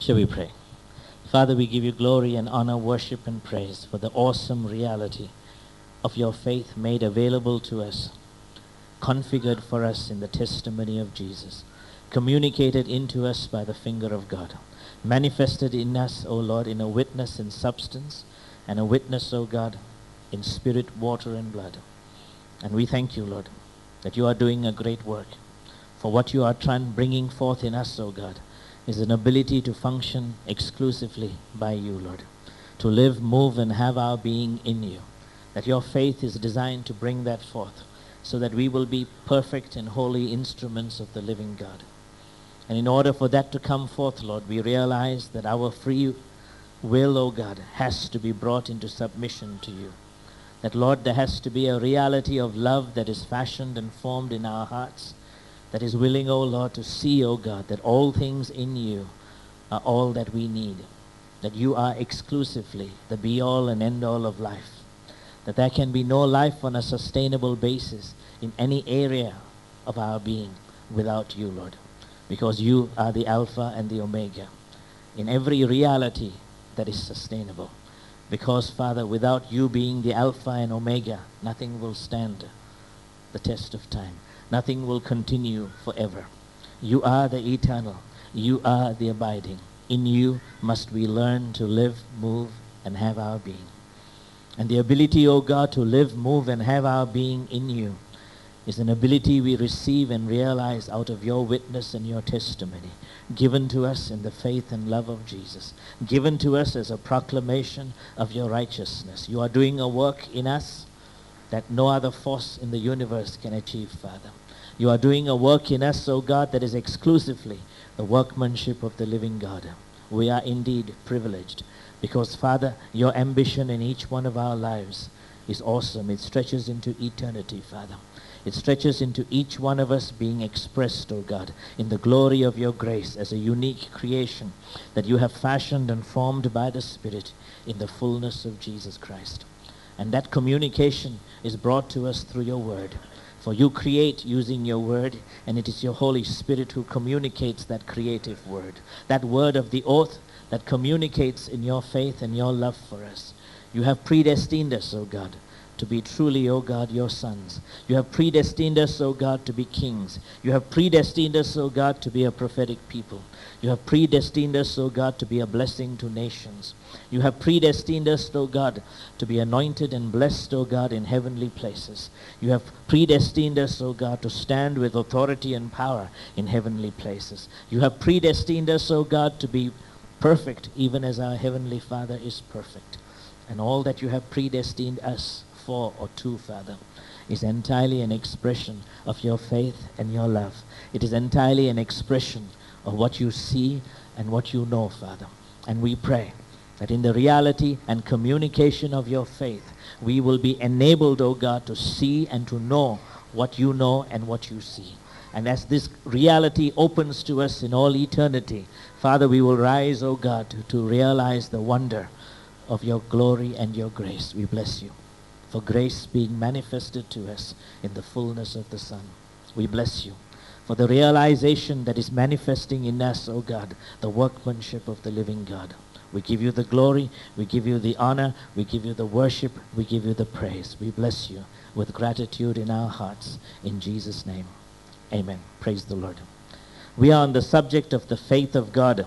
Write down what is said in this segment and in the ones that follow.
Shall we pray? Father, we give you glory and honor, worship and praise for the awesome reality of your faith made available to us, configured for us in the testimony of Jesus, communicated into us by the finger of God, manifested in us, O Lord, in a witness in substance and a witness, O God, in spirit, water and blood. And we thank you, Lord, that you are doing a great work. For what you are bringing forth in us, O God, is an ability to function exclusively by you, Lord, to live, move, and have our being in you. That your faith is designed to bring that forth, so that we will be perfect and holy instruments of the living God. And in order for that to come forth, Lord, we realize that our free will, O God, has to be brought into submission to you. That, Lord, there has to be a reality of love that is fashioned and formed in our hearts, that is willing, O Lord, to see, O God, that all things in you are all that we need, that you are exclusively the be-all and end-all of life, that there can be no life on a sustainable basis in any area of our being without you, Lord, because you are the Alpha and the Omega in every reality that is sustainable. Because, Father, without you being the Alpha and Omega, nothing will stand the test of time. Nothing will continue forever. You are the eternal. You are the abiding. In you must we learn to live, move, and have our being. And the ability, O God, to live, move, and have our being in you is an ability we receive and realize out of your witness and your testimony, given to us in the faith and love of Jesus, given to us as a proclamation of your righteousness. You are doing a work in us that no other force in the universe can achieve, Father. You are doing a work in us, O God, that is exclusively the workmanship of the living God. We are indeed privileged because, Father, your ambition in each one of our lives is awesome. It stretches into eternity, Father. It stretches into each one of us being expressed, O God, in the glory of your grace as a unique creation that you have fashioned and formed by the Spirit in the fullness of Jesus Christ. And that communication is brought to us through your word. For you create using your word, and it is your Holy Spirit who communicates that creative word. That word of the oath that communicates in your faith and your love for us. You have predestined us, O God, to be truly, O God, your sons. You have predestined us, O God, to be kings. You have predestined us, O God, to be a prophetic people. You have predestined us, O God, to be a blessing to nations. You have predestined us, O God, to be anointed and blessed, O God, in heavenly places. You have predestined us, O God, to stand with authority and power in heavenly places. You have predestined us, O God, to be perfect, even as our Heavenly Father is perfect. And all that you have predestined us for or to, Father, is entirely an expression of your faith and your love. It is entirely an expression of what you see and what you know, Father. And we pray that in the reality and communication of your faith, we will be enabled, O God, to see and to know what you know and what you see. And as this reality opens to us in all eternity, Father, we will rise, O God, to realize the wonder of your glory and your grace. We bless you for grace being manifested to us in the fullness of the Son. We bless you for the realization that is manifesting in us, O God, the workmanship of the living God. We give you the glory, we give you the honor, we give you the worship, we give you the praise. We bless you with gratitude in our hearts. In Jesus' name, amen. Praise the Lord. We are on the subject of the faith of God.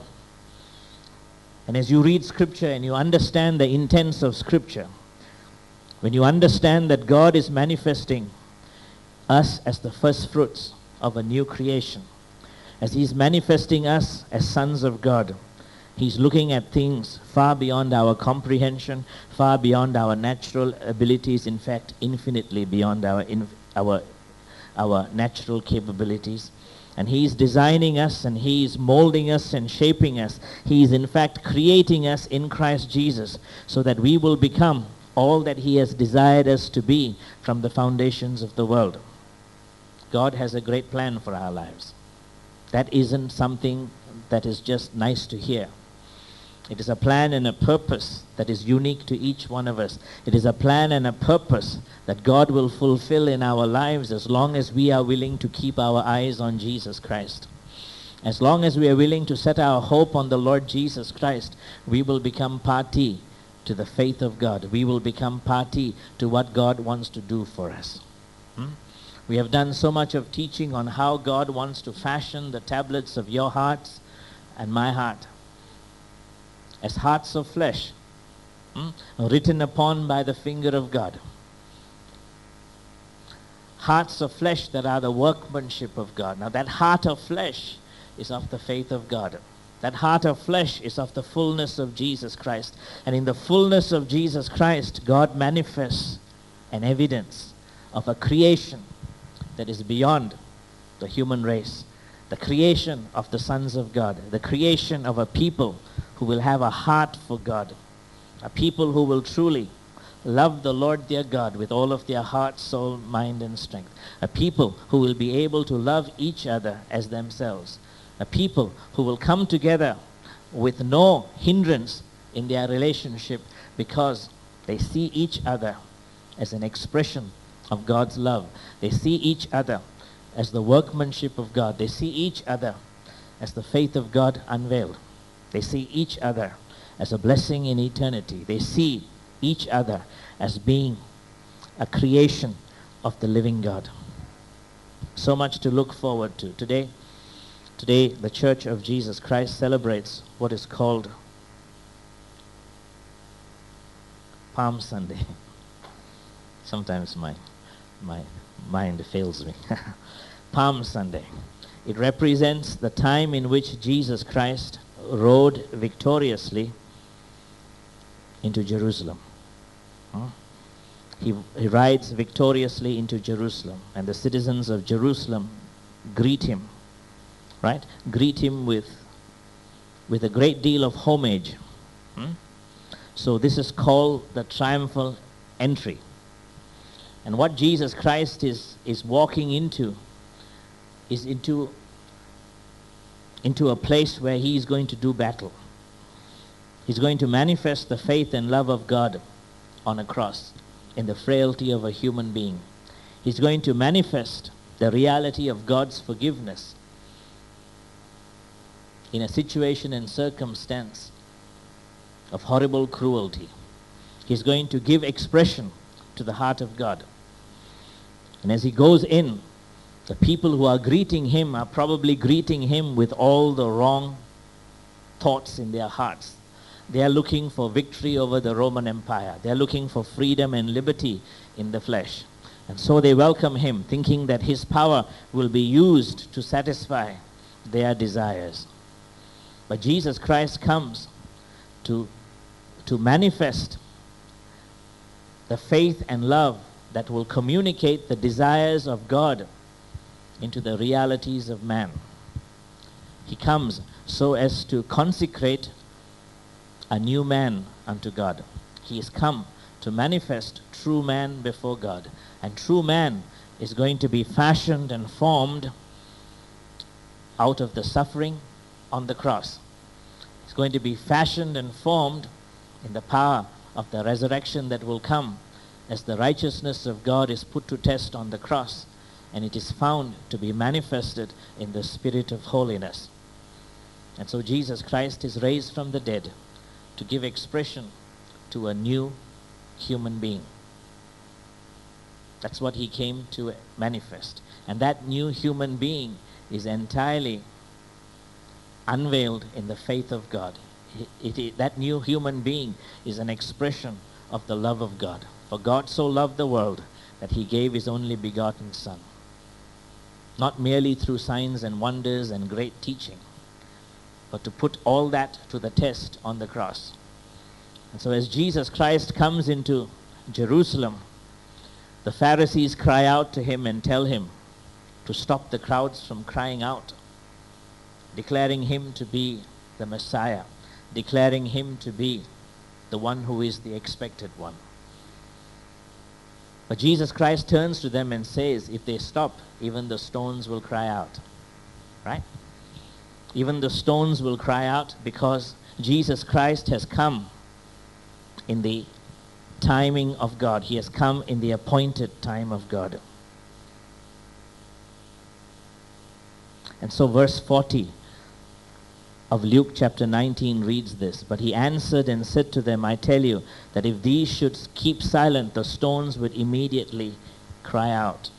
And as you read Scripture and you understand the intents of Scripture, when you understand that God is manifesting us as the first fruits of a new creation, as he's manifesting us as sons of God, he's looking at things far beyond our comprehension, far beyond our natural abilities, in fact, infinitely beyond our natural capabilities. And he's designing us and he's molding us and shaping us. He's in fact creating us in Christ Jesus so that we will become all that he has desired us to be from the foundations of the world. God has a great plan for our lives. That isn't something that is just nice to hear. It is a plan and a purpose that is unique to each one of us. It is a plan and a purpose that God will fulfill in our lives as long as we are willing to keep our eyes on Jesus Christ. As long as we are willing to set our hope on the Lord Jesus Christ, we will become party to the faith of God. We will become party to what God wants to do for us. We have done so much of teaching on how God wants to fashion the tablets of your hearts and my heart as hearts of flesh, written upon by the finger of God. Hearts of flesh that are the workmanship of God. Now that heart of flesh is of the faith of God. That heart of flesh is of the fullness of Jesus Christ. And in the fullness of Jesus Christ, God manifests an evidence of a creation that is beyond the human race. The creation of the sons of God. The creation of a people who will have a heart for God. A people who will truly love the Lord their God with all of their heart, soul, mind, and strength. A people who will be able to love each other as themselves. A people who will come together with no hindrance in their relationship because they see each other as an expression of God's love. They see each other as the workmanship of God. They see each other as the faith of God unveiled. They see each other as a blessing in eternity. They see each other as being a creation of the living God. So much to look forward to. Today, the Church of Jesus Christ celebrates what is called Palm Sunday. Sometimes my mind fails me. Palm Sunday. It represents the time in which Jesus Christ rode victoriously into Jerusalem. He rides victoriously into Jerusalem, and the citizens of Jerusalem greet him. Right? Greet him with a great deal of homage. So this is called the triumphal entry. And what Jesus Christ is walking into is into a place where he is going to do battle. He's going to manifest the faith and love of God on a cross in the frailty of a human being. He's going to manifest the reality of God's forgiveness in a situation and circumstance of horrible cruelty. He's going to give expression to the heart of God. And as he goes in, the people who are greeting him are probably greeting him with all the wrong thoughts in their hearts. They are looking for victory over the Roman Empire. They are looking for freedom and liberty in the flesh. And so they welcome him, thinking that his power will be used to satisfy their desires. But Jesus Christ comes to manifest the faith and love that will communicate the desires of God into the realities of man. He comes so as to consecrate a new man unto God. He has come to manifest true man before God. And true man is going to be fashioned and formed out of the suffering on the cross. It's going to be fashioned and formed in the power of the resurrection that will come as the righteousness of God is put to test on the cross, and it is found to be manifested in the spirit of holiness. And so Jesus Christ is raised from the dead to give expression to a new human being. That's what he came to manifest. And that new human being is entirely unveiled in the faith of God. That new human being is an expression of the love of God. For God so loved the world that he gave his only begotten Son. Not merely through signs and wonders and great teaching, but to put all that to the test on the cross. And so as Jesus Christ comes into Jerusalem, the Pharisees cry out to him and tell him to stop the crowds from crying out, declaring him to be the Messiah, declaring him to be the one who is the expected one. But Jesus Christ turns to them and says, if they stop, even the stones will cry out. Right? Even the stones will cry out, because Jesus Christ has come in the timing of God. He has come in the appointed time of God. And so verse 40 of Luke chapter 19 reads this, "But he answered and said to them, I tell you that if these should keep silent, the stones would immediately cry out."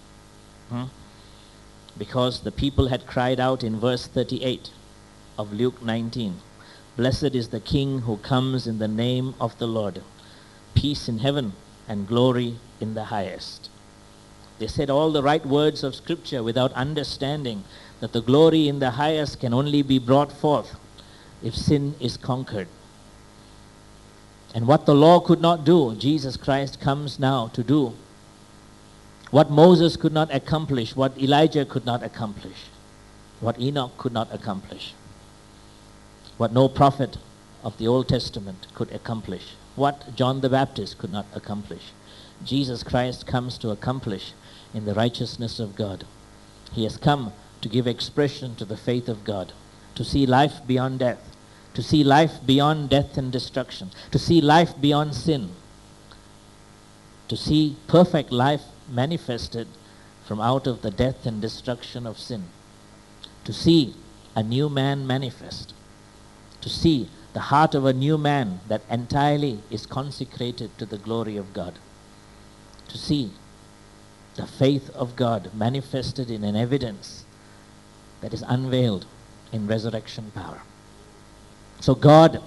Because the people had cried out in verse 38 of Luke 19, "Blessed is the King who comes in the name of the Lord. Peace in heaven and glory in the highest." They said all the right words of Scripture without understanding that the glory in the highest can only be brought forth if sin is conquered. And what the law could not do, Jesus Christ comes now to do. What Moses could not accomplish, what Elijah could not accomplish, what Enoch could not accomplish, what no prophet of the Old Testament could accomplish, what John the Baptist could not accomplish, Jesus Christ comes to accomplish in the righteousness of God. He has come to give expression to the faith of God, to see life beyond death, to see life beyond death and destruction, to see life beyond sin, to see perfect life manifested from out of the death and destruction of sin, to see a new man manifest, to see the heart of a new man that entirely is consecrated to the glory of God, to see the faith of God manifested in an evidence that is unveiled in resurrection power. So God's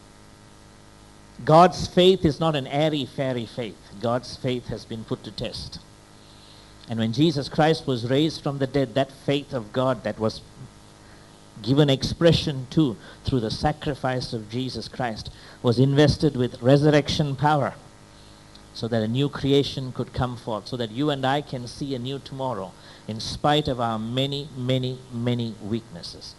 faith is not an airy-fairy faith. God's faith has been put to test. And when Jesus Christ was raised from the dead, that faith of God that was given expression to through the sacrifice of Jesus Christ was invested with resurrection power, so that a new creation could come forth, so that you and I can see a new tomorrow in spite of our many, many, many weaknesses.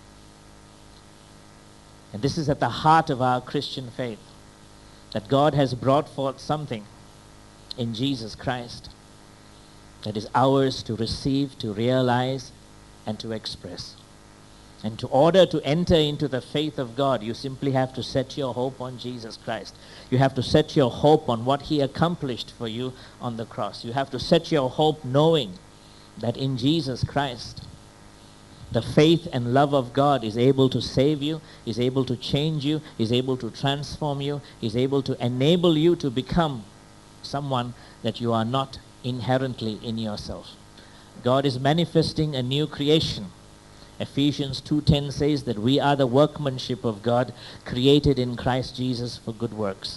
And this is at the heart of our Christian faith, that God has brought forth something in Jesus Christ that is ours to receive, to realize, and to express. And in order to enter into the faith of God, you simply have to set your hope on Jesus Christ. You have to set your hope on what He accomplished for you on the cross. You have to set your hope knowing that in Jesus Christ, the faith and love of God is able to save you, is able to change you, is able to transform you, is able to enable you to become someone that you are not inherently in yourself. God is manifesting a new creation. Ephesians 2:10 says that we are the workmanship of God, created in Christ Jesus for good works.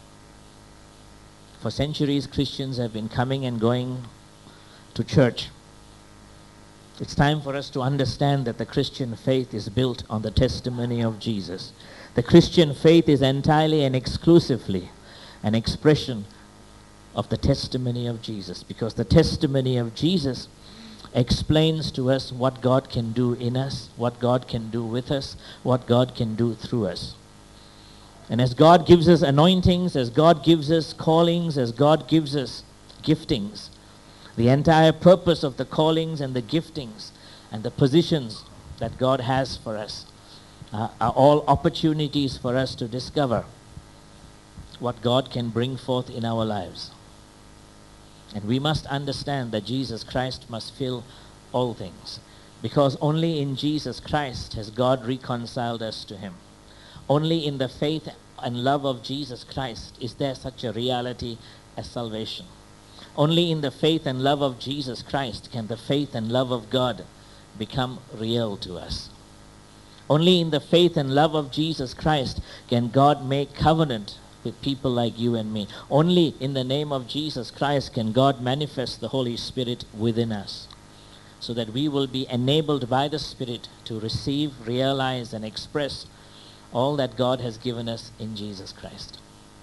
For centuries, Christians have been coming and going to church. It's time for us to understand that the Christian faith is built on the testimony of Jesus. The Christian faith is entirely and exclusively an expression of the testimony of Jesus, because the testimony of Jesus explains to us what God can do in us, what God can do with us, what God can do through us. And as God gives us anointings, as God gives us callings, as God gives us giftings, the entire purpose of the callings and the giftings and the positions that God has for us are all opportunities for us to discover what God can bring forth in our lives. And we must understand that Jesus Christ must fill all things, because only in Jesus Christ has God reconciled us to Him. Only in the faith and love of Jesus Christ is there such a reality as salvation. Only in the faith and love of Jesus Christ can the faith and love of God become real to us. Only in the faith and love of Jesus Christ can God make covenant with people like you and me. Only in the name of Jesus Christ can God manifest the Holy Spirit within us, so that we will be enabled by the Spirit to receive, realize, and express all that God has given us in Jesus Christ.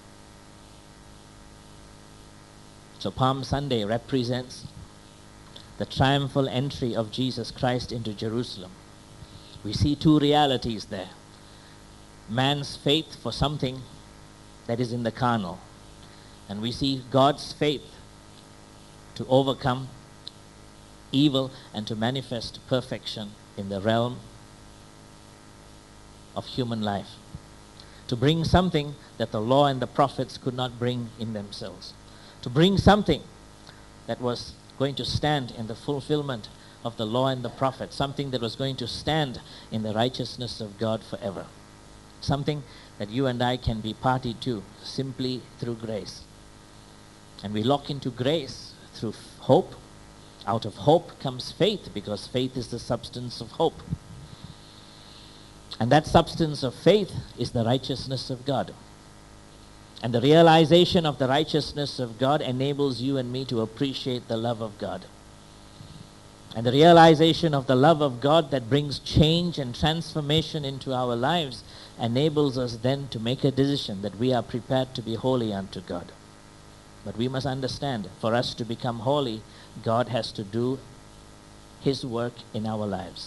So Palm Sunday represents the triumphal entry of Jesus Christ into Jerusalem. We see two realities there. Man's faith for something that is in the carnal. And we see God's faith to overcome evil and to manifest perfection in the realm of human life. To bring something that the law and the prophets could not bring in themselves. To bring something that was going to stand in the fulfillment of the law and the prophets, something that was going to stand in the righteousness of God forever. Something that you and I can be party to simply through grace. And we lock into grace through hope. Out of hope comes faith, because faith is the substance of hope. And that substance of faith is the righteousness of God. And the realization of the righteousness of God enables you and me to appreciate the love of God. And the realization of the love of God that brings change and transformation into our lives enables us then to make a decision that we are prepared to be holy unto God. But we must understand, for us to become holy, God has to do His work in our lives.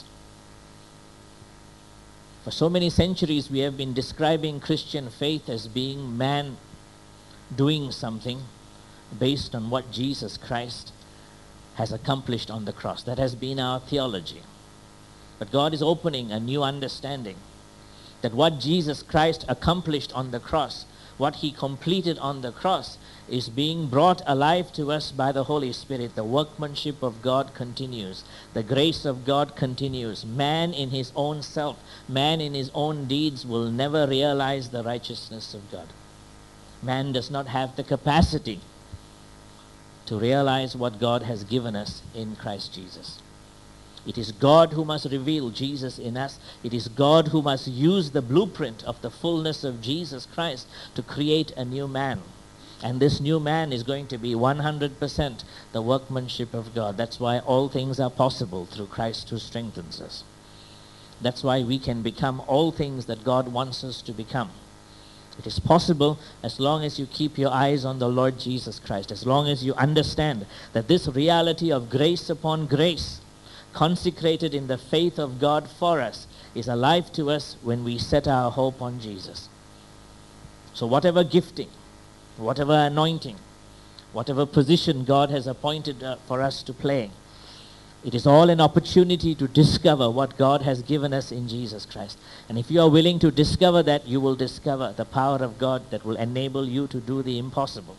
For so many centuries we have been describing Christian faith as being man doing something based on what Jesus Christ has accomplished on the cross. That has been our theology. But God is opening a new understanding that what Jesus Christ accomplished on the cross, what He completed on the cross, is being brought alive to us by the Holy Spirit. The workmanship of God continues. The grace of God continues. Man in his own self, man in his own deeds will never realize the righteousness of God. Man does not have the capacity to realize what God has given us in Christ Jesus. It is God who must reveal Jesus in us. It is God who must use the blueprint of the fullness of Jesus Christ to create a new man. And this new man is going to be 100% the workmanship of God. That's why all things are possible through Christ who strengthens us. That's why we can become all things that God wants us to become. It is possible as long as you keep your eyes on the Lord Jesus Christ, as long as you understand that this reality of grace upon grace, consecrated in the faith of God for us, is alive to us when we set our hope on Jesus. So whatever gifting, whatever anointing, whatever position God has appointed for us to play, it is all an opportunity to discover what God has given us in Jesus Christ. And if you are willing to discover that, you will discover the power of God that will enable you to do the impossible.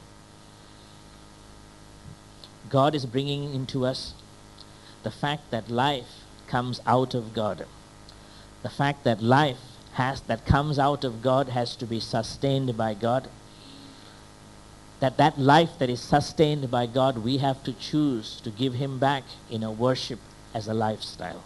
God is bringing into us the fact that life comes out of God. The fact that life that comes out of God has to be sustained by God. That life that is sustained by God, we have to choose to give Him back in a worship as a lifestyle.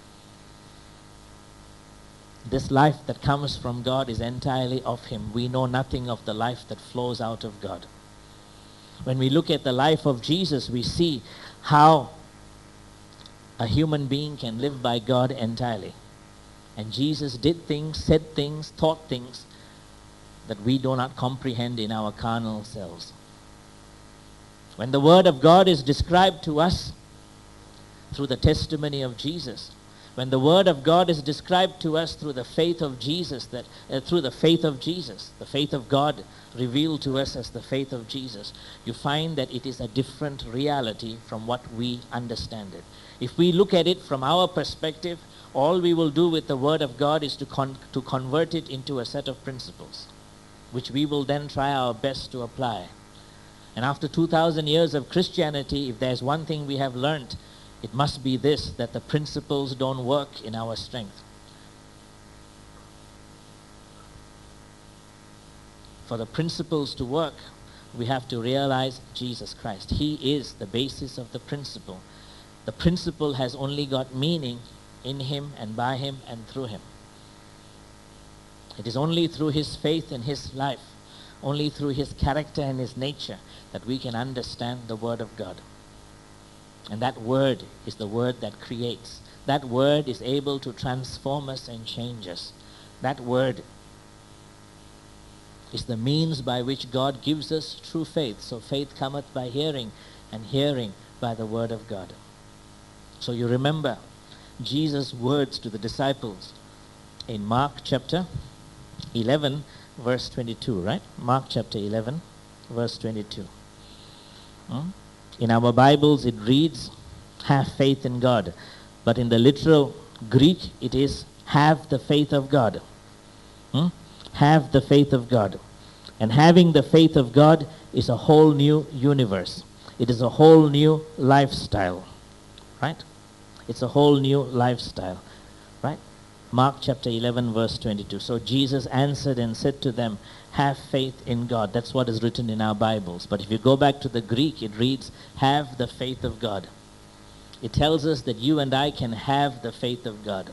This life that comes from God is entirely of Him. We know nothing of the life that flows out of God. When we look at the life of Jesus, we see how a human being can live by God entirely. And Jesus did things, said things, taught things that we do not comprehend in our carnal selves. When the Word of God is described to us through the testimony of Jesus, when the Word of God is described to us through the faith of Jesus, the faith of God revealed to us as the faith of Jesus, you find that it is a different reality from what we understand it. If we look at it from our perspective, all we will do with the Word of God is to convert it into a set of principles, which we will then try our best to apply. And after 2,000 years of Christianity, if there's one thing we have learned, it must be this, that the principles don't work in our strength. For the principles to work, we have to realize Jesus Christ. He is the basis of the principle. The principle has only got meaning in Him and by Him and through Him. It is only through His faith and His life, only through His character and His nature, that we can understand the Word of God. And that Word is the Word that creates. That Word is able to transform us and change us. That Word is the means by which God gives us true faith. So faith cometh by hearing, and hearing by the Word of God. So you remember Jesus' words to the disciples in Mark chapter 11, verse 22, right? Mark chapter 11, verse 22. In our Bibles it reads, have faith in God. But in the literal Greek it is, have the faith of God. Have the faith of God. And having the faith of God is a whole new universe. It is a whole new lifestyle. Right? It's a whole new lifestyle, right? Mark chapter 11 verse 22. So Jesus answered and said to them, have faith in God. That's what is written in our Bibles. But if you go back to the Greek, it reads, have the faith of God. It tells us that you and I can have the faith of God.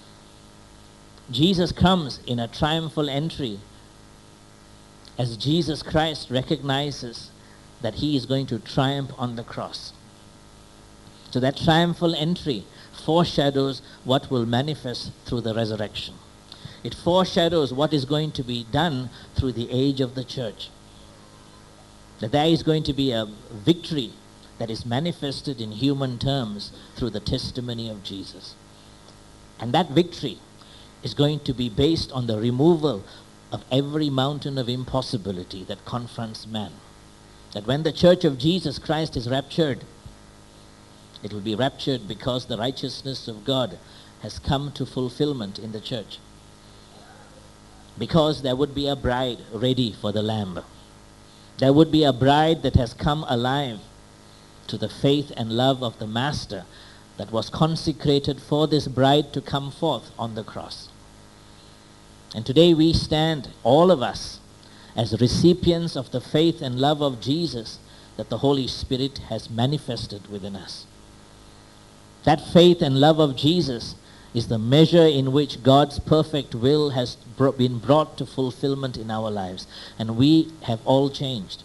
Jesus comes in a triumphal entry as Jesus Christ recognizes that he is going to triumph on the cross. So that triumphal entry foreshadows what will manifest through the resurrection. It foreshadows what is going to be done through the age of the church. That there is going to be a victory that is manifested in human terms through the testimony of Jesus. And that victory is going to be based on the removal of every mountain of impossibility that confronts man. That when the church of Jesus Christ is raptured, it will be raptured because the righteousness of God has come to fulfillment in the church. Because there would be a bride ready for the Lamb. There would be a bride that has come alive to the faith and love of the Master that was consecrated for this bride to come forth on the cross. And today we stand, all of us, as recipients of the faith and love of Jesus that the Holy Spirit has manifested within us. That faith and love of Jesus is the measure in which God's perfect will has been brought to fulfillment in our lives. And we have all changed.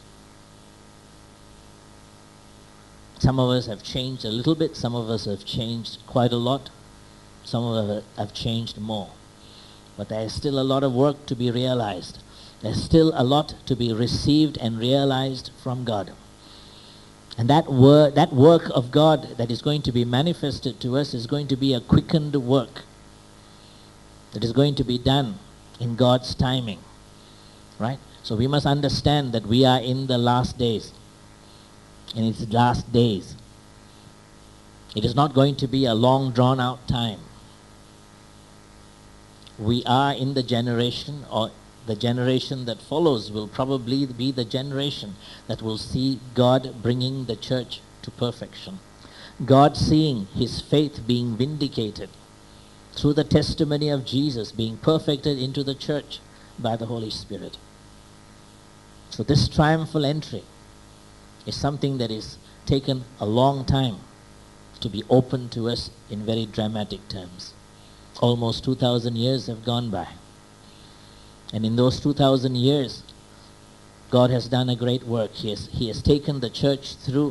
Some of us have changed a little bit. Some of us have changed quite a lot. Some of us have changed more. But there is still a lot of work to be realized. There's still a lot to be received and realized from God. And that work of God that is going to be manifested to us is going to be a quickened work that is going to be done in God's timing. Right? So we must understand that we are in the last days. In its last days. It is not going to be a long drawn out time. We are in the generation, or the generation that follows will probably be the generation that will see God bringing the church to perfection. God seeing his faith being vindicated through the testimony of Jesus being perfected into the church by the Holy Spirit. So this triumphal entry is something that is taken a long time to be opened to us in very dramatic terms. Almost 2,000 years have gone by. And in those 2,000 years, God has done a great work. He has taken the church through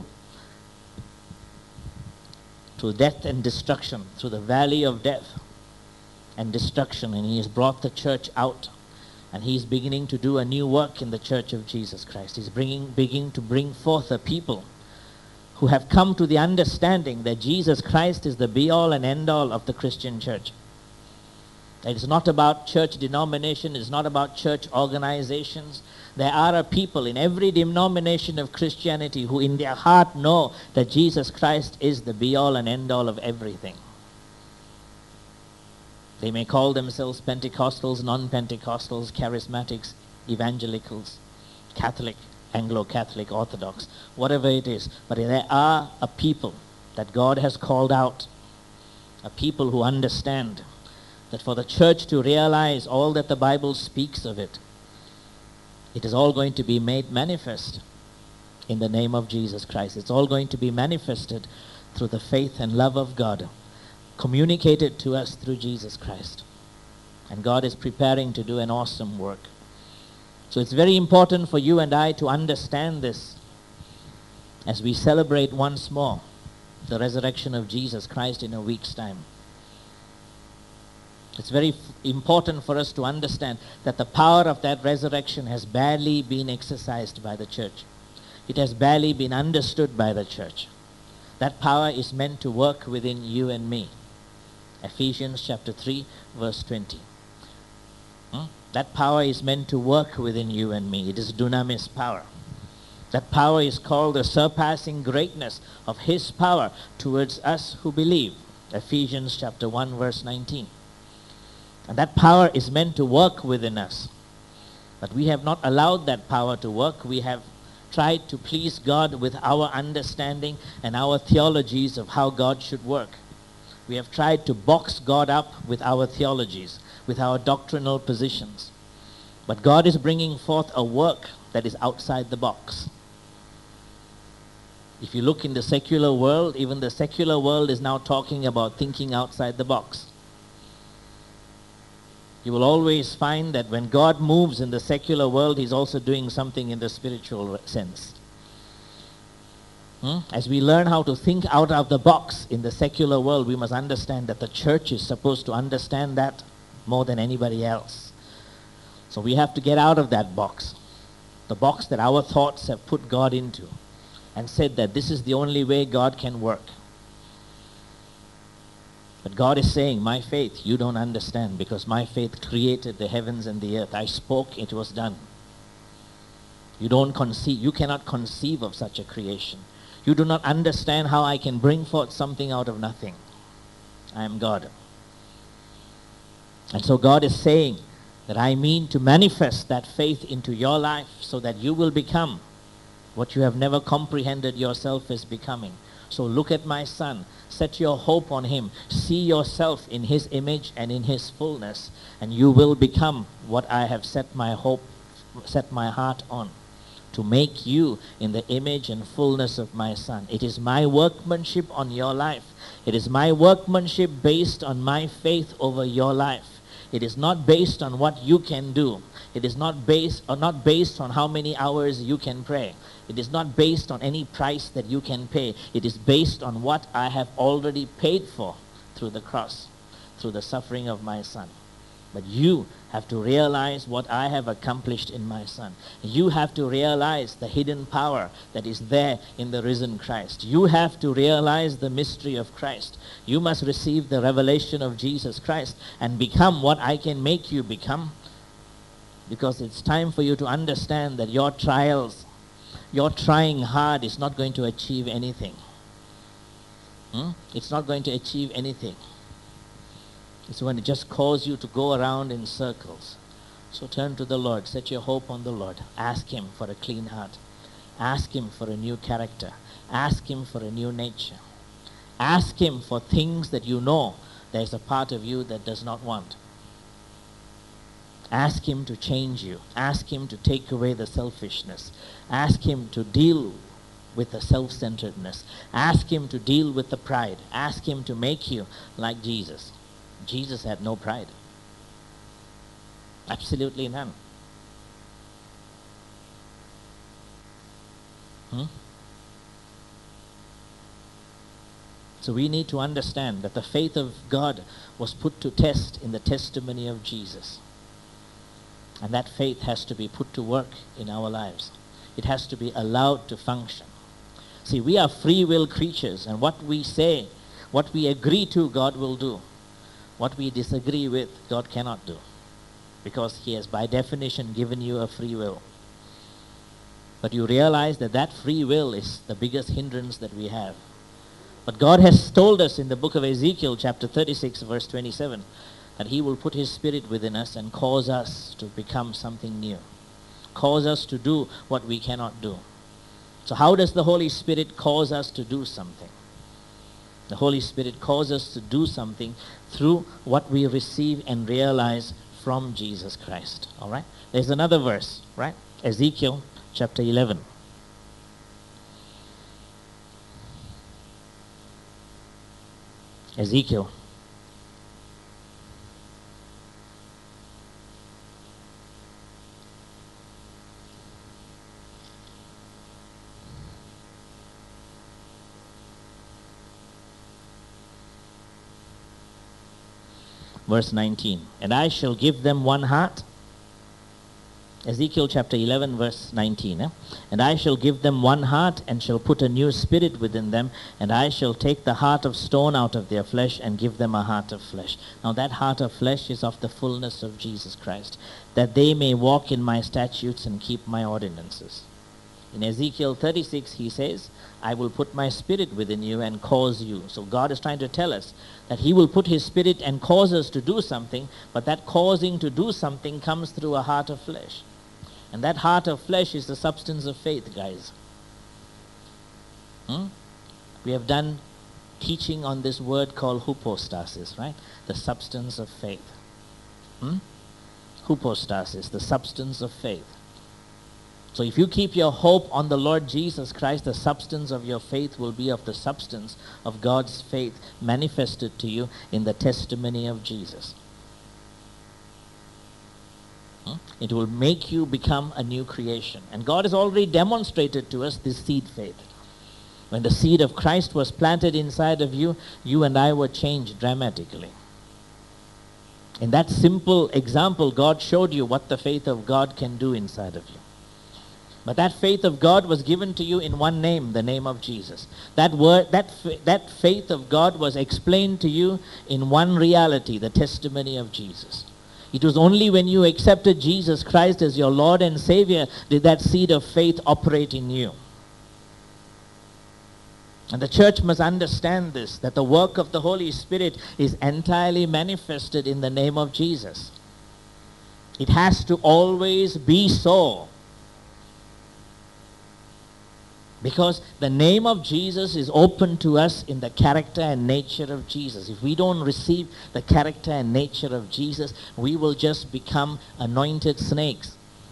death and destruction, through the valley of death and destruction, and he has brought the church out. And he is beginning to do a new work in the church of Jesus Christ. He's beginning to bring forth a people who have come to the understanding that Jesus Christ is the be-all and end-all of the Christian church. It is not about church denomination. It is not about church organizations. There are a people in every denomination of Christianity who in their heart know that Jesus Christ is the be-all and end-all of everything. They may call themselves Pentecostals, non-Pentecostals, charismatics, evangelicals, Catholic, Anglo-Catholic, Orthodox, whatever it is. But there are a people that God has called out, a people who understand that for the church to realize all that the Bible speaks of it, it is all going to be made manifest in the name of Jesus Christ. It's all going to be manifested through the faith and love of God, communicated to us through Jesus Christ. And God is preparing to do an awesome work. So it's very important for you and I to understand this as we celebrate once more the resurrection of Jesus Christ in a week's time. It's very important for us to understand that the power of that resurrection has barely been exercised by the church. It has barely been understood by the church. That power is meant to work within you and me. Ephesians chapter 3 verse 20. That power is meant to work within you and me. It is dunamis power. That power is called the surpassing greatness of his power towards us who believe. Ephesians chapter 1 verse 19. And that power is meant to work within us. But we have not allowed that power to work. We have tried to please God with our understanding and our theologies of how God should work. We have tried to box God up with our theologies, with our doctrinal positions. But God is bringing forth a work that is outside the box. If you look in the secular world, even the secular world is now talking about thinking outside the box. You will always find that when God moves in the secular world, He's also doing something in the spiritual sense. As we learn how to think out of the box in the secular world, we must understand that the church is supposed to understand that more than anybody else. So we have to get out of that box, the box that our thoughts have put God into, and said that this is the only way God can work. But God is saying, my faith you don't understand, because my faith created the heavens and the earth. I spoke, it was done. You cannot conceive of such a creation. You do not understand how I can bring forth something out of nothing. I am God. And so God is saying that I mean to manifest that faith into your life so that you will become what you have never comprehended yourself as becoming. So look at my Son. Set your hope on Him. See yourself in His image and in His fullness, and you will become what I have set my heart on, to make you in the image and fullness of my Son. It is my workmanship on your life. It is my workmanship based on my faith over your life. It is not based on what you can do. It is not based on how many hours you can pray. It is not based on any price that you can pay. It is based on what I have already paid for through the cross, through the suffering of my Son. But you have to realize what I have accomplished in my Son. You have to realize the hidden power that is there in the risen Christ. You have to realize the mystery of Christ. You must receive the revelation of Jesus Christ and become what I can make you become. Because it's time for you to understand that your trials, your trying hard is not going to achieve anything. It's not going to achieve anything. It's going to just cause you to go around in circles. So turn to the Lord. Set your hope on the Lord. Ask Him for a clean heart. Ask Him for a new character. Ask Him for a new nature. Ask Him for things that you know there's a part of you that does not want. Ask Him to change you. Ask Him to take away the selfishness. Ask Him to deal with the self-centeredness. Ask Him to deal with the pride. Ask Him to make you like Jesus. Jesus had no pride. Absolutely none. So we need to understand that the faith of God was put to test in the testimony of Jesus. And that faith has to be put to work in our lives. It has to be allowed to function. See, we are free will creatures, and what we say, what we agree to, God will do. What we disagree with, God cannot do. Because He has by definition given you a free will. But you realize that that free will is the biggest hindrance that we have. But God has told us in the book of Ezekiel chapter 36 verse 27 that He will put His Spirit within us and cause us to become something new. Cause us to do what we cannot do. So how does the Holy Spirit cause us to do something? The Holy Spirit causes us to do something through what we receive and realize from Jesus Christ. All right? There's another verse, right? Ezekiel chapter 11. Ezekiel. Verse 19. And I shall give them one heart. Ezekiel chapter 11 verse 19. And I shall give them one heart and shall put a new spirit within them. And I shall take the heart of stone out of their flesh and give them a heart of flesh. Now that heart of flesh is of the fullness of Jesus Christ. That they may walk in my statutes and keep my ordinances. In Ezekiel 36 he says, I will put my spirit within you and cause you. So God is trying to tell us that He will put His Spirit and cause us to do something, but that causing to do something comes through a heart of flesh. And that heart of flesh is the substance of faith, guys. We have done teaching on this word called hypostasis, right? The substance of faith. Hypostasis, the substance of faith. So if you keep your hope on the Lord Jesus Christ, the substance of your faith will be of the substance of God's faith manifested to you in the testimony of Jesus. It will make you become a new creation. And God has already demonstrated to us this seed faith. When the seed of Christ was planted inside of you, you and I were changed dramatically. In that simple example, God showed you what the faith of God can do inside of you. But that faith of God was given to you in one name, the name of Jesus. That faith of God was explained to you in one reality, the testimony of Jesus. It was only when you accepted Jesus Christ as your Lord and Savior did that seed of faith operate in you. And the church must understand this, that the work of the Holy Spirit is entirely manifested in the name of Jesus. It has to always be so. Because the name of Jesus is open to us in the character and nature of Jesus. If we don't receive the character and nature of Jesus, we will just become anointed snakes.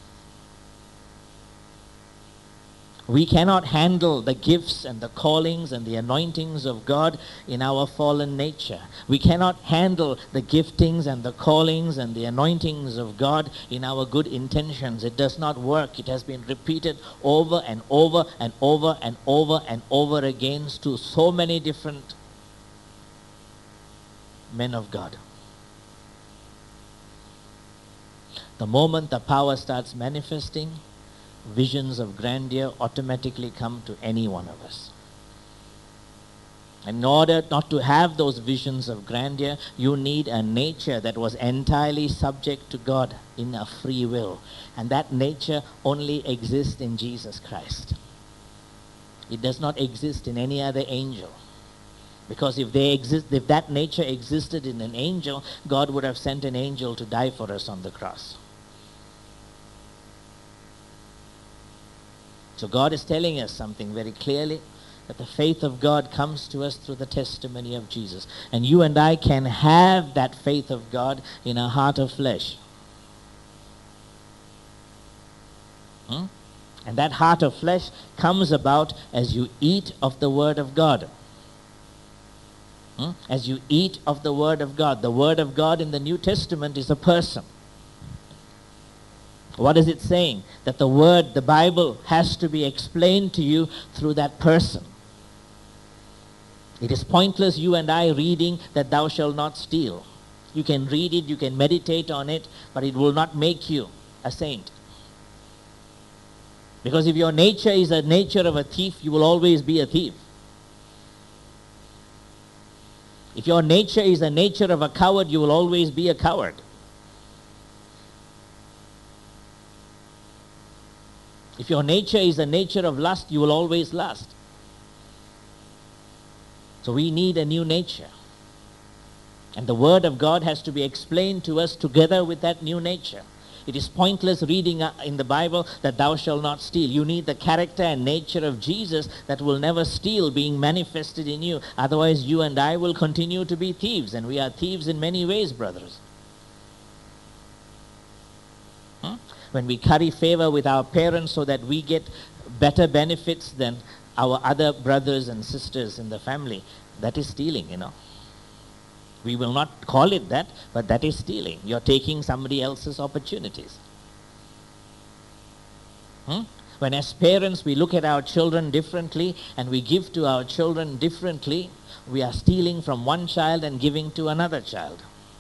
We cannot handle the gifts and the callings and the anointings of God in our fallen nature. We cannot handle the giftings and the callings and the anointings of God in our good intentions. It does not work. It has been repeated over and over and over and over and over again to so many different men of God. The moment the power starts manifesting, visions of grandeur automatically come to any one of us. In order not to have those visions of grandeur, you need a nature that was entirely subject to God in a free will. And that nature only exists in Jesus Christ. It does not exist in any other angel. Because if that nature existed in an angel, God would have sent an angel to die for us on the cross. So God is telling us something very clearly, that the faith of God comes to us through the testimony of Jesus. And you and I can have that faith of God in a heart of flesh. And that heart of flesh comes about as you eat of the Word of God. As you eat of the Word of God. The Word of God in the New Testament is a person. What is it saying? That the Word, the Bible, has to be explained to you through that person. It is pointless you and I reading that thou shalt not steal. You can read it, you can meditate on it, but it will not make you a saint. Because if your nature is a nature of a thief, you will always be a thief. If your nature is a nature of a coward, you will always be a coward. If your nature is a nature of lust, you will always lust. So we need a new nature. And the Word of God has to be explained to us together with that new nature. It is pointless reading in the Bible that thou shalt not steal. You need the character and nature of Jesus that will never steal being manifested in you. Otherwise you and I will continue to be thieves. And we are thieves in many ways, brothers. When we curry favor with our parents so that we get better benefits than our other brothers and sisters in the family, that is stealing, We will not call it that, but that is stealing. You're taking somebody else's opportunities. When as parents we look at our children differently and we give to our children differently, we are stealing from one child and giving to another child.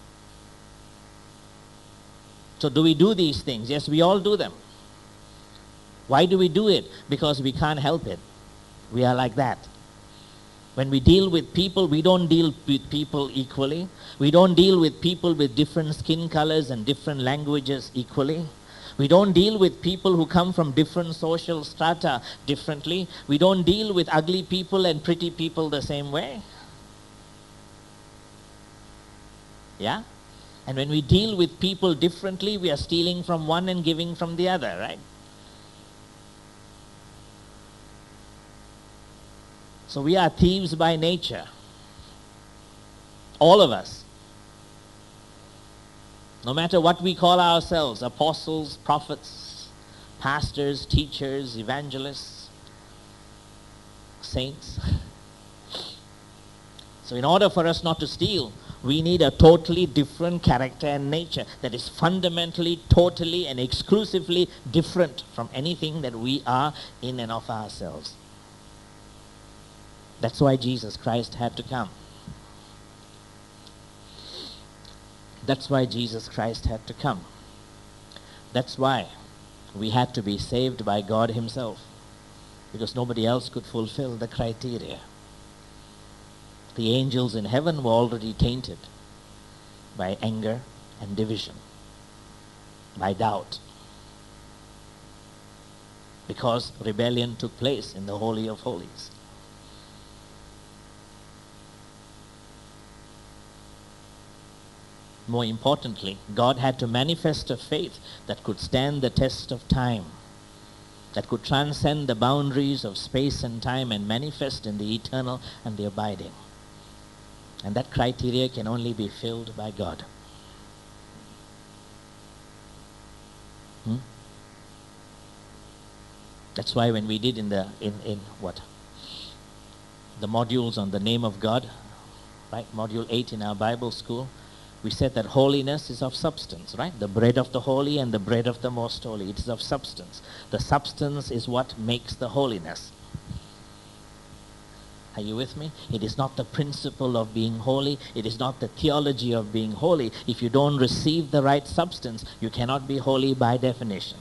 So do we do these things? Yes, we all do them. Why do we do it? Because we can't help it. We are like that. When we deal with people, we don't deal with people equally. We don't deal with people with different skin colors and different languages equally. We don't deal with people who come from different social strata differently. We don't deal with ugly people and pretty people the same way. Yeah? And when we deal with people differently, we are stealing from one and giving from the other, right? So we are thieves by nature. All of us. No matter what we call ourselves, apostles, prophets, pastors, teachers, evangelists, saints. So in order for us not to steal, we need a totally different character and nature that is fundamentally, totally, and exclusively different from anything that we are in and of ourselves. That's why Jesus Christ had to come. That's why Jesus Christ had to come. That's why we had to be saved by God Himself, because nobody else could fulfill the criteria. The angels in heaven were already tainted by anger and division, by doubt, because rebellion took place in the Holy of Holies. More importantly, God had to manifest a faith that could stand the test of time, that could transcend the boundaries of space and time and manifest in the eternal and the abiding. And that criteria can only be filled by God. That's why when we did in the modules on the name of God, right? Module 8 in our Bible school, we said that holiness is of substance, right? The bread of the holy and the bread of the most holy. It is of substance. The substance is what makes the holiness. Are you with me? It is not the principle of being holy. It is not the theology of being holy. If you don't receive the right substance, you cannot be holy by definition.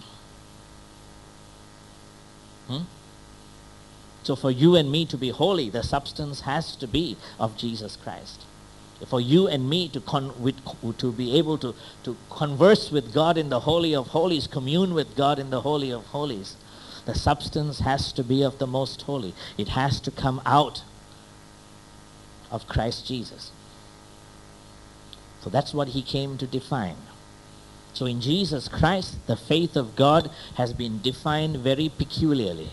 So for you and me to be holy, the substance has to be of Jesus Christ. For you and me to be able to converse with God in the Holy of Holies, commune with God in the Holy of Holies, the substance has to be of the most holy. It has to come out of Christ Jesus. So that's what He came to define. So in Jesus Christ, the faith of God has been defined very peculiarly.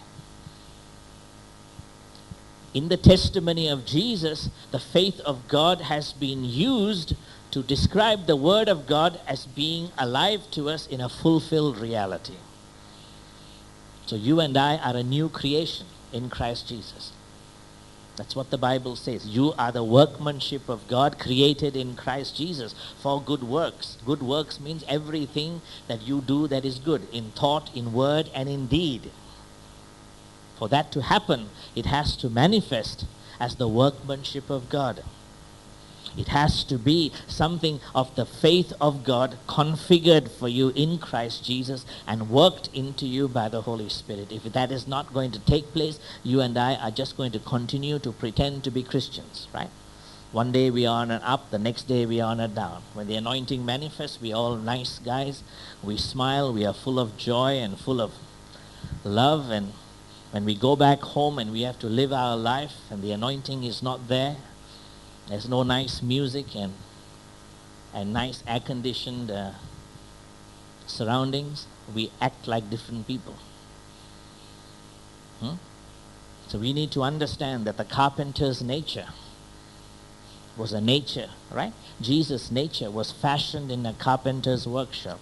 In the testimony of Jesus, the faith of God has been used to describe the Word of God as being alive to us in a fulfilled reality. So you and I are a new creation in Christ Jesus. That's what the Bible says. You are the workmanship of God created in Christ Jesus for good works. Good works means everything that you do that is good in thought, in word, and in deed. For that to happen, it has to manifest as the workmanship of God. It has to be something of the faith of God configured for you in Christ Jesus and worked into you by the Holy Spirit. If that is not going to take place, you and I are just going to continue to pretend to be Christians, right? One day we are on an up, the next day we are on a down. When the anointing manifests, we are all nice guys. We smile, we are full of joy and full of love, and when we go back home and we have to live our life and the anointing is not there, there's no nice music and nice air-conditioned surroundings, we act like different people. So we need to understand that the carpenter's nature was a nature, right? Jesus' nature was fashioned in a carpenter's workshop.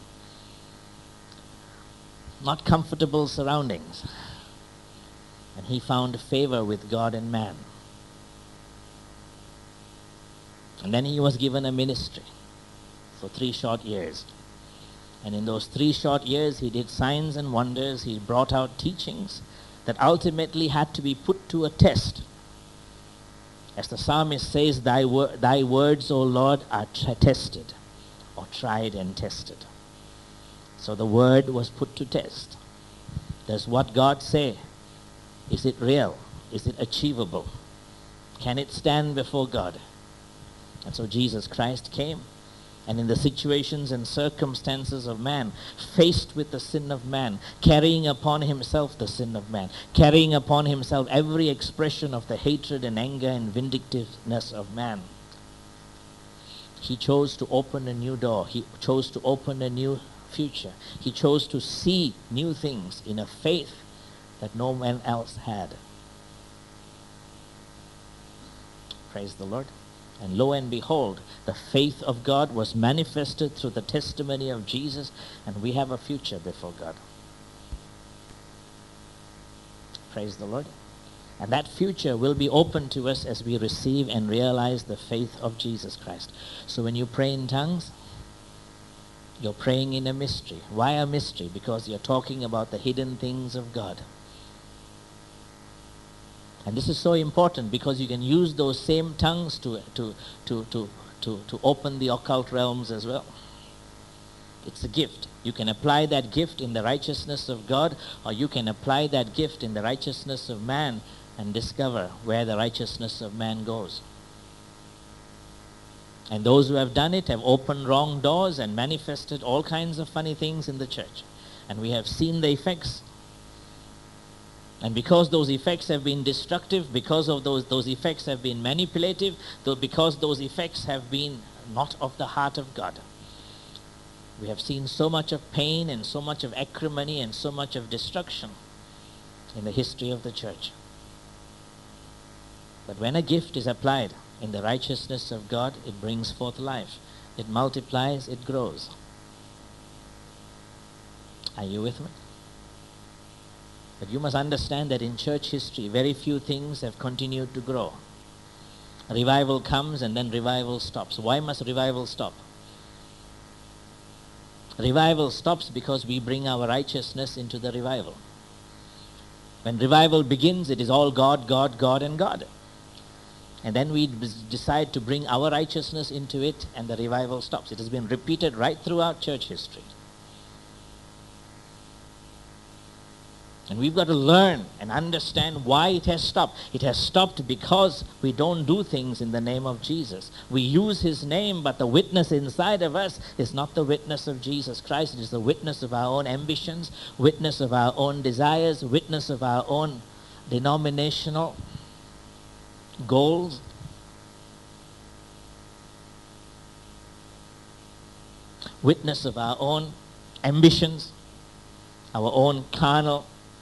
Not comfortable surroundings. And He found favor with God and man. And then He was given a ministry for 3 short years. And in those 3 short years, He did signs and wonders. He brought out teachings that ultimately had to be put to a test. As the psalmist says, Thy words, O Lord, are tested, or tried and tested. So the word was put to test. Does what God say? Is it real? Is it achievable? Can it stand before God? And so Jesus Christ came, and in the situations and circumstances of man, faced with the sin of man, carrying upon Himself the sin of man, carrying upon Himself every expression of the hatred and anger and vindictiveness of man, He chose to open a new door. He chose to open a new future. He chose to see new things in a faith that no man else had. Praise the Lord. And lo and behold, the faith of God was manifested through the testimony of Jesus, and we have a future before God. Praise the Lord. And that future will be open to us as we receive and realize the faith of Jesus Christ. So when you pray in tongues, you're praying in a mystery. Why a mystery? Because you're talking about the hidden things of God. And this is so important because you can use those same tongues to open the occult realms as well. It's a gift. You can apply that gift in the righteousness of God, or you can apply that gift in the righteousness of man and discover where the righteousness of man goes. And those who have done it have opened wrong doors and manifested all kinds of funny things in the church. And we have seen the effects. And because those effects have been destructive, because of those effects have been manipulative, because those effects have been not of the heart of God, we have seen so much of pain and so much of acrimony and so much of destruction in the history of the church. But when a gift is applied in the righteousness of God, it brings forth life. It multiplies, it grows. Are you with me? But you must understand that in church history, very few things have continued to grow. Revival comes and then revival stops. Why must revival stop? Revival stops because we bring our righteousness into the revival. When revival begins, it is all God, God, God, and God. And then we decide to bring our righteousness into it, and the revival stops. It has been repeated right throughout church history. And we've got to learn and understand why it has stopped. It has stopped because we don't do things in the name of Jesus. We use his name, but the witness inside of us is not the witness of Jesus Christ. It is the witness of our own ambitions, witness of our own desires, witness of our own denominational goals. Witness of our own ambitions, our own carnal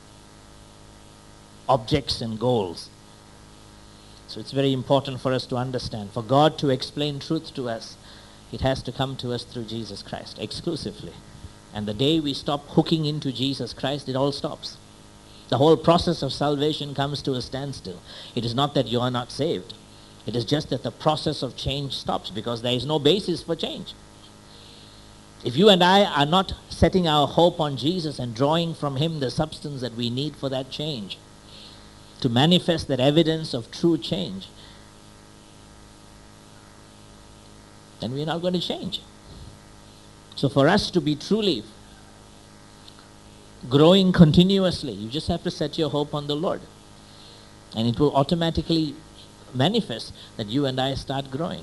objects and goals. So it's very important for us to understand. For God to explain truth to us, it has to come to us through Jesus Christ exclusively. And the day we stop hooking into Jesus Christ, it all stops. The whole process of salvation comes to a standstill. It is not that you are not saved. It is just that the process of change stops because there is no basis for change. If you and I are not setting our hope on Jesus and drawing from him the substance that we need for that change, to manifest that evidence of true change, then we're not going to change. So for us to be truly growing continuously, you just have to set your hope on the Lord. And it will automatically manifest that you and I start growing.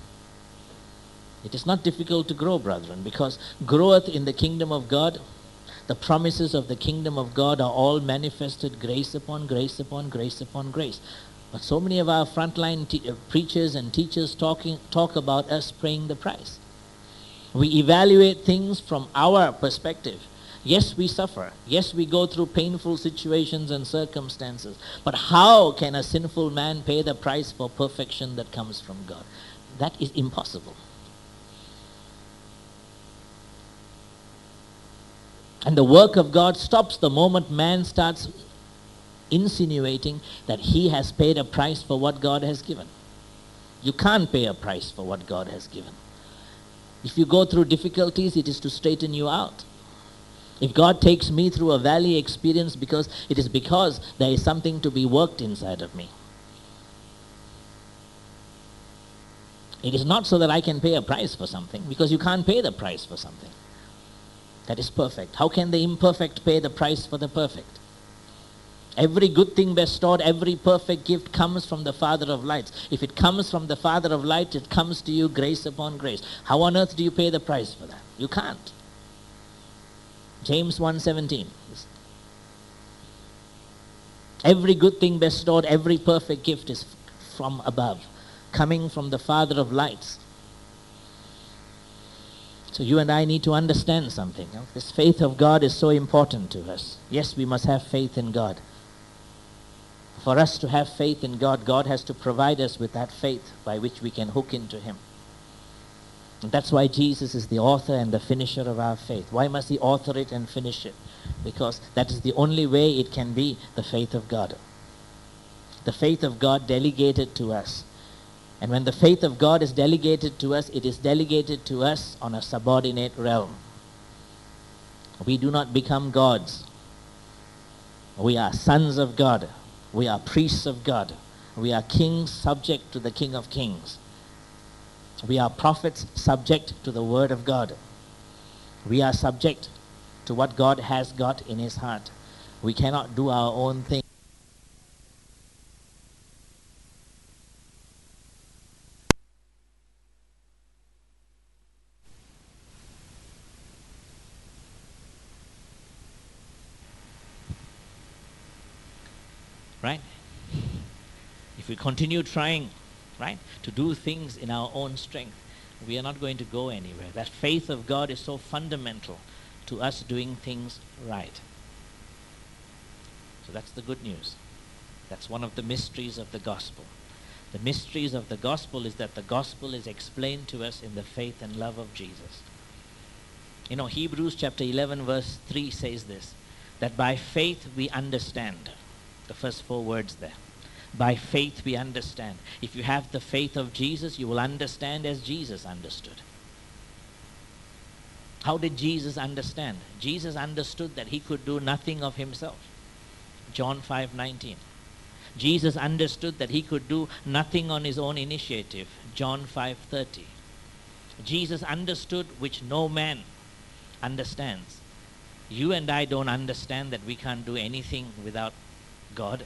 It is not difficult to grow, brethren, because growth in the kingdom of God, the promises of the kingdom of God are all manifested grace upon grace upon grace upon grace. But so many of our frontline preachers and teachers talk about us paying the price. We evaluate things from our perspective. Yes, we suffer. Yes, we go through painful situations and circumstances. But how can a sinful man pay the price for perfection that comes from God? That is impossible. And the work of God stops the moment man starts insinuating that he has paid a price for what God has given. You can't pay a price for what God has given. If you go through difficulties, it is to straighten you out. If God takes me through a valley experience, it is because there is something to be worked inside of me. It is not so that I can pay a price for something, because you can't pay the price for something that is perfect. How can the imperfect pay the price for the perfect? Every good thing bestowed, every perfect gift comes from the Father of lights. If it comes from the Father of lights, it comes to you grace upon grace. How on earth do you pay the price for that? You can't. James 1:17. Every good thing bestowed, every perfect gift is from above, coming from the Father of lights. So you and I need to understand something. This faith of God is so important to us. Yes, we must have faith in God. For us to have faith in God, God has to provide us with that faith by which we can hook into Him. And that's why Jesus is the author and the finisher of our faith. Why must He author it and finish it? Because that is the only way it can be the faith of God. The faith of God delegated to us. And when the faith of God is delegated to us, it is delegated to us on a subordinate realm. We do not become gods. We are sons of God. We are priests of God. We are kings subject to the King of Kings. We are prophets subject to the Word of God. We are subject to what God has got in His heart. We cannot do our own thing. Right? If we continue trying, right, to do things in our own strength, we are not going to go anywhere. That faith of God is so fundamental to us doing things right. So that's the good news. That's one of the mysteries of the gospel. The mysteries of the gospel is that the gospel is explained to us in the faith and love of Jesus. You know, Hebrews chapter 11 verse 3 says this, that by faith we understand. The first 4 words there. By faith we understand. If you have the faith of Jesus, you will understand as Jesus understood. How did Jesus understand? Jesus understood that He could do nothing of Himself. John 5:19. Jesus understood that He could do nothing on His own initiative. John 5:30. Jesus understood which no man understands. You and I don't understand that we can't do anything without God.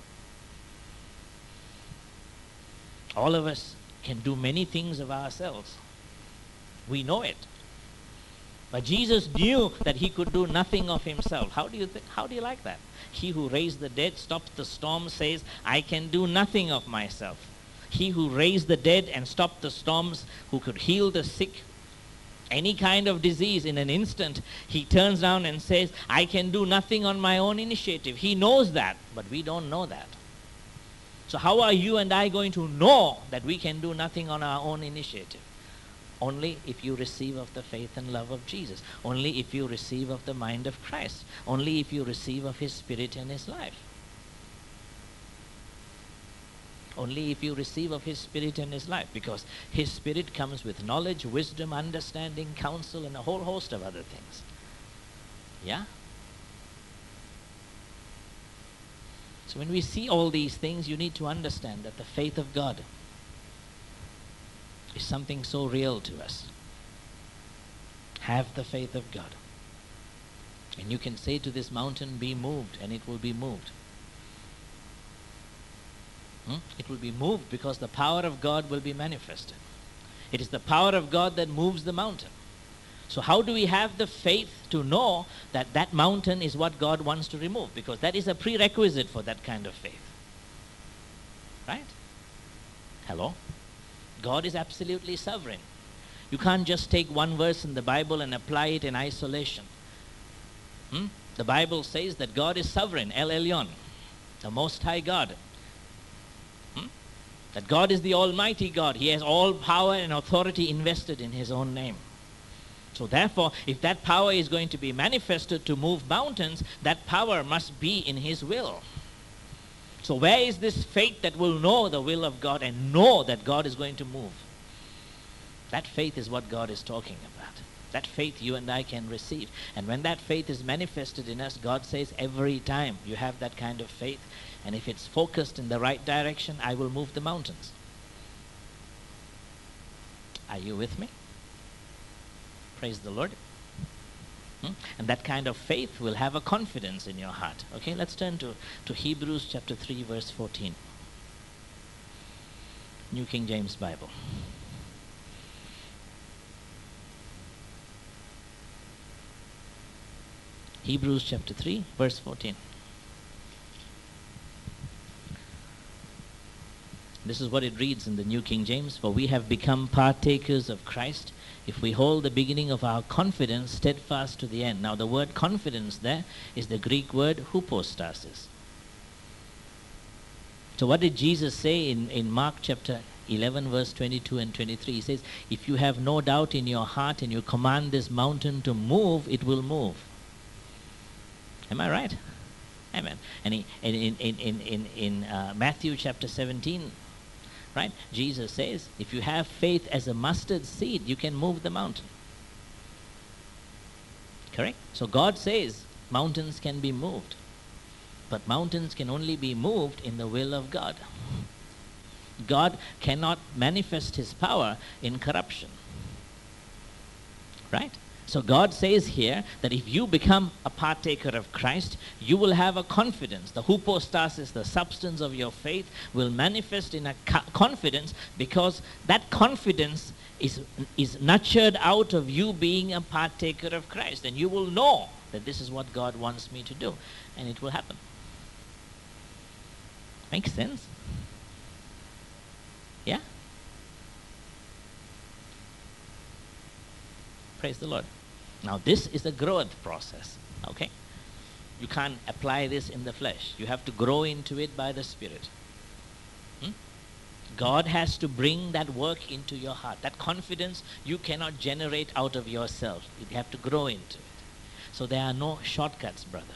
All of us can do many things of ourselves. We know it. But Jesus knew that He could do nothing of Himself. How do you like that? He who raised the dead, stopped the storm, says, I can do nothing of myself. He who raised the dead and stopped the storms, who could heal the sick, any kind of disease in an instant, He turns around and says, I can do nothing on my own initiative. He knows that, but we don't know that. So how are you and I going to know that we can do nothing on our own initiative? Only if you receive of the faith and love of Jesus. Only if you receive of the mind of Christ. Only if you receive of His Spirit and His life. Only if you receive of His Spirit and His life. Because His Spirit comes with knowledge, wisdom, understanding, counsel, and a whole host of other things. Yeah? So when we see all these things, you need to understand that the faith of God is something so real to us. Have the faith of God. And you can say to this mountain, be moved, and it will be moved. It will be moved because the power of God will be manifested. It is the power of God that moves the mountain. So how do we have the faith to know that that mountain is what God wants to remove? Because that is a prerequisite for that kind of faith. Right? Hello? God is absolutely sovereign. You can't just take one verse in the Bible and apply it in isolation. The Bible says that God is sovereign, El Elyon, the Most High God. That God is the Almighty God. He has all power and authority invested in His own name. So therefore, if that power is going to be manifested to move mountains, that power must be in His will. So where is this faith that will know the will of God and know that God is going to move? That faith is what God is talking about. That faith you and I can receive. And when that faith is manifested in us, God says every time you have that kind of faith, and if it's focused in the right direction, I will move the mountains. Are you with me? Praise the Lord. And that kind of faith will have a confidence in your heart. Okay, let's turn to Hebrews chapter 3 verse 14. New King James Bible. Hebrews chapter 3 verse 14. This is what it reads in the New King James. For we have become partakers of Christ if we hold the beginning of our confidence steadfast to the end. Now the word confidence there is the Greek word hypostasis. So what did Jesus say in Mark chapter 11 verse 22 and 23? He says, if you have no doubt in your heart and you command this mountain to move, it will move. Am I right? Amen. And in Matthew chapter 17, right, Jesus says, if you have faith as a mustard seed, you can move the mountain. Correct? So God says mountains can be moved. But mountains can only be moved in the will of God. God cannot manifest his power in corruption. Right? So God says here that if you become a partaker of Christ, you will have a confidence. The hypostasis, the substance of your faith, will manifest in a confidence, because that confidence is nurtured out of you being a partaker of Christ. And you will know that this is what God wants me to do. And it will happen. Makes sense? Yeah? Praise the Lord. Now this is a growth process. Okay? You can't apply this in the flesh. You have to grow into it by the Spirit. God has to bring that work into your heart. That confidence you cannot generate out of yourself. You have to grow into it. So there are no shortcuts, brothers.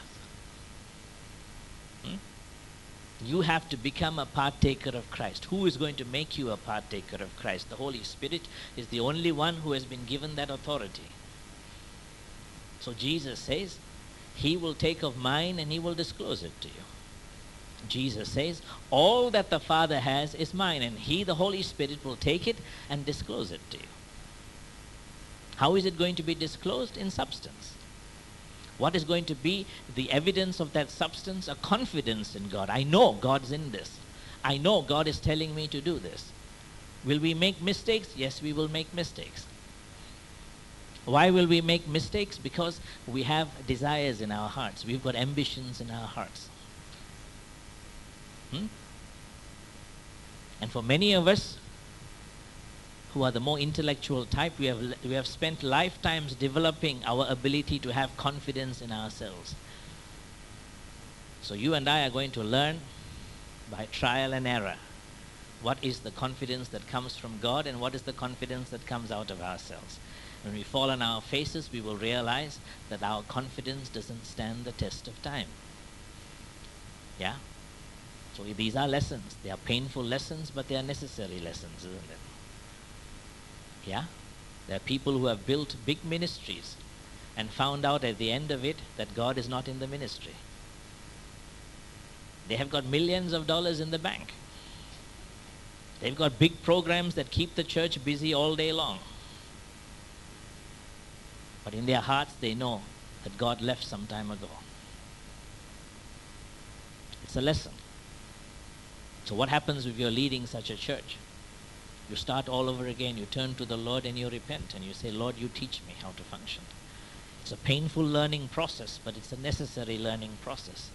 You have to become a partaker of Christ. Who is going to make you a partaker of Christ? The Holy Spirit is the only one who has been given that authority. So Jesus says, he will take of mine and he will disclose it to you. Jesus says, all that the Father has is mine, and he, the Holy Spirit, will take it and disclose it to you. How is it going to be disclosed? In substance. What is going to be the evidence of that substance? A confidence in God. I know God's in this. I know God is telling me to do this. Will we make mistakes? Yes, we will make mistakes. Why will we make mistakes? Because we have desires in our hearts. We've got ambitions in our hearts. And for many of us who are the more intellectual type, we have spent lifetimes developing our ability to have confidence in ourselves. So you and I are going to learn by trial and error what is the confidence that comes from God and what is the confidence that comes out of ourselves. When we fall on our faces, we will realize that our confidence doesn't stand the test of time. Yeah? So these are lessons. They are painful lessons, but they are necessary lessons, isn't it? Yeah? There are people who have built big ministries and found out at the end of it that God is not in the ministry. They have got millions of dollars in the bank. They've got big programs that keep the church busy all day long. But in their hearts, they know that God left some time ago. It's a lesson. So what happens if you're leading such a church? You start all over again. You turn to the Lord and you repent and you say, Lord, you teach me how to function. It's a painful learning process, but it's a necessary learning process.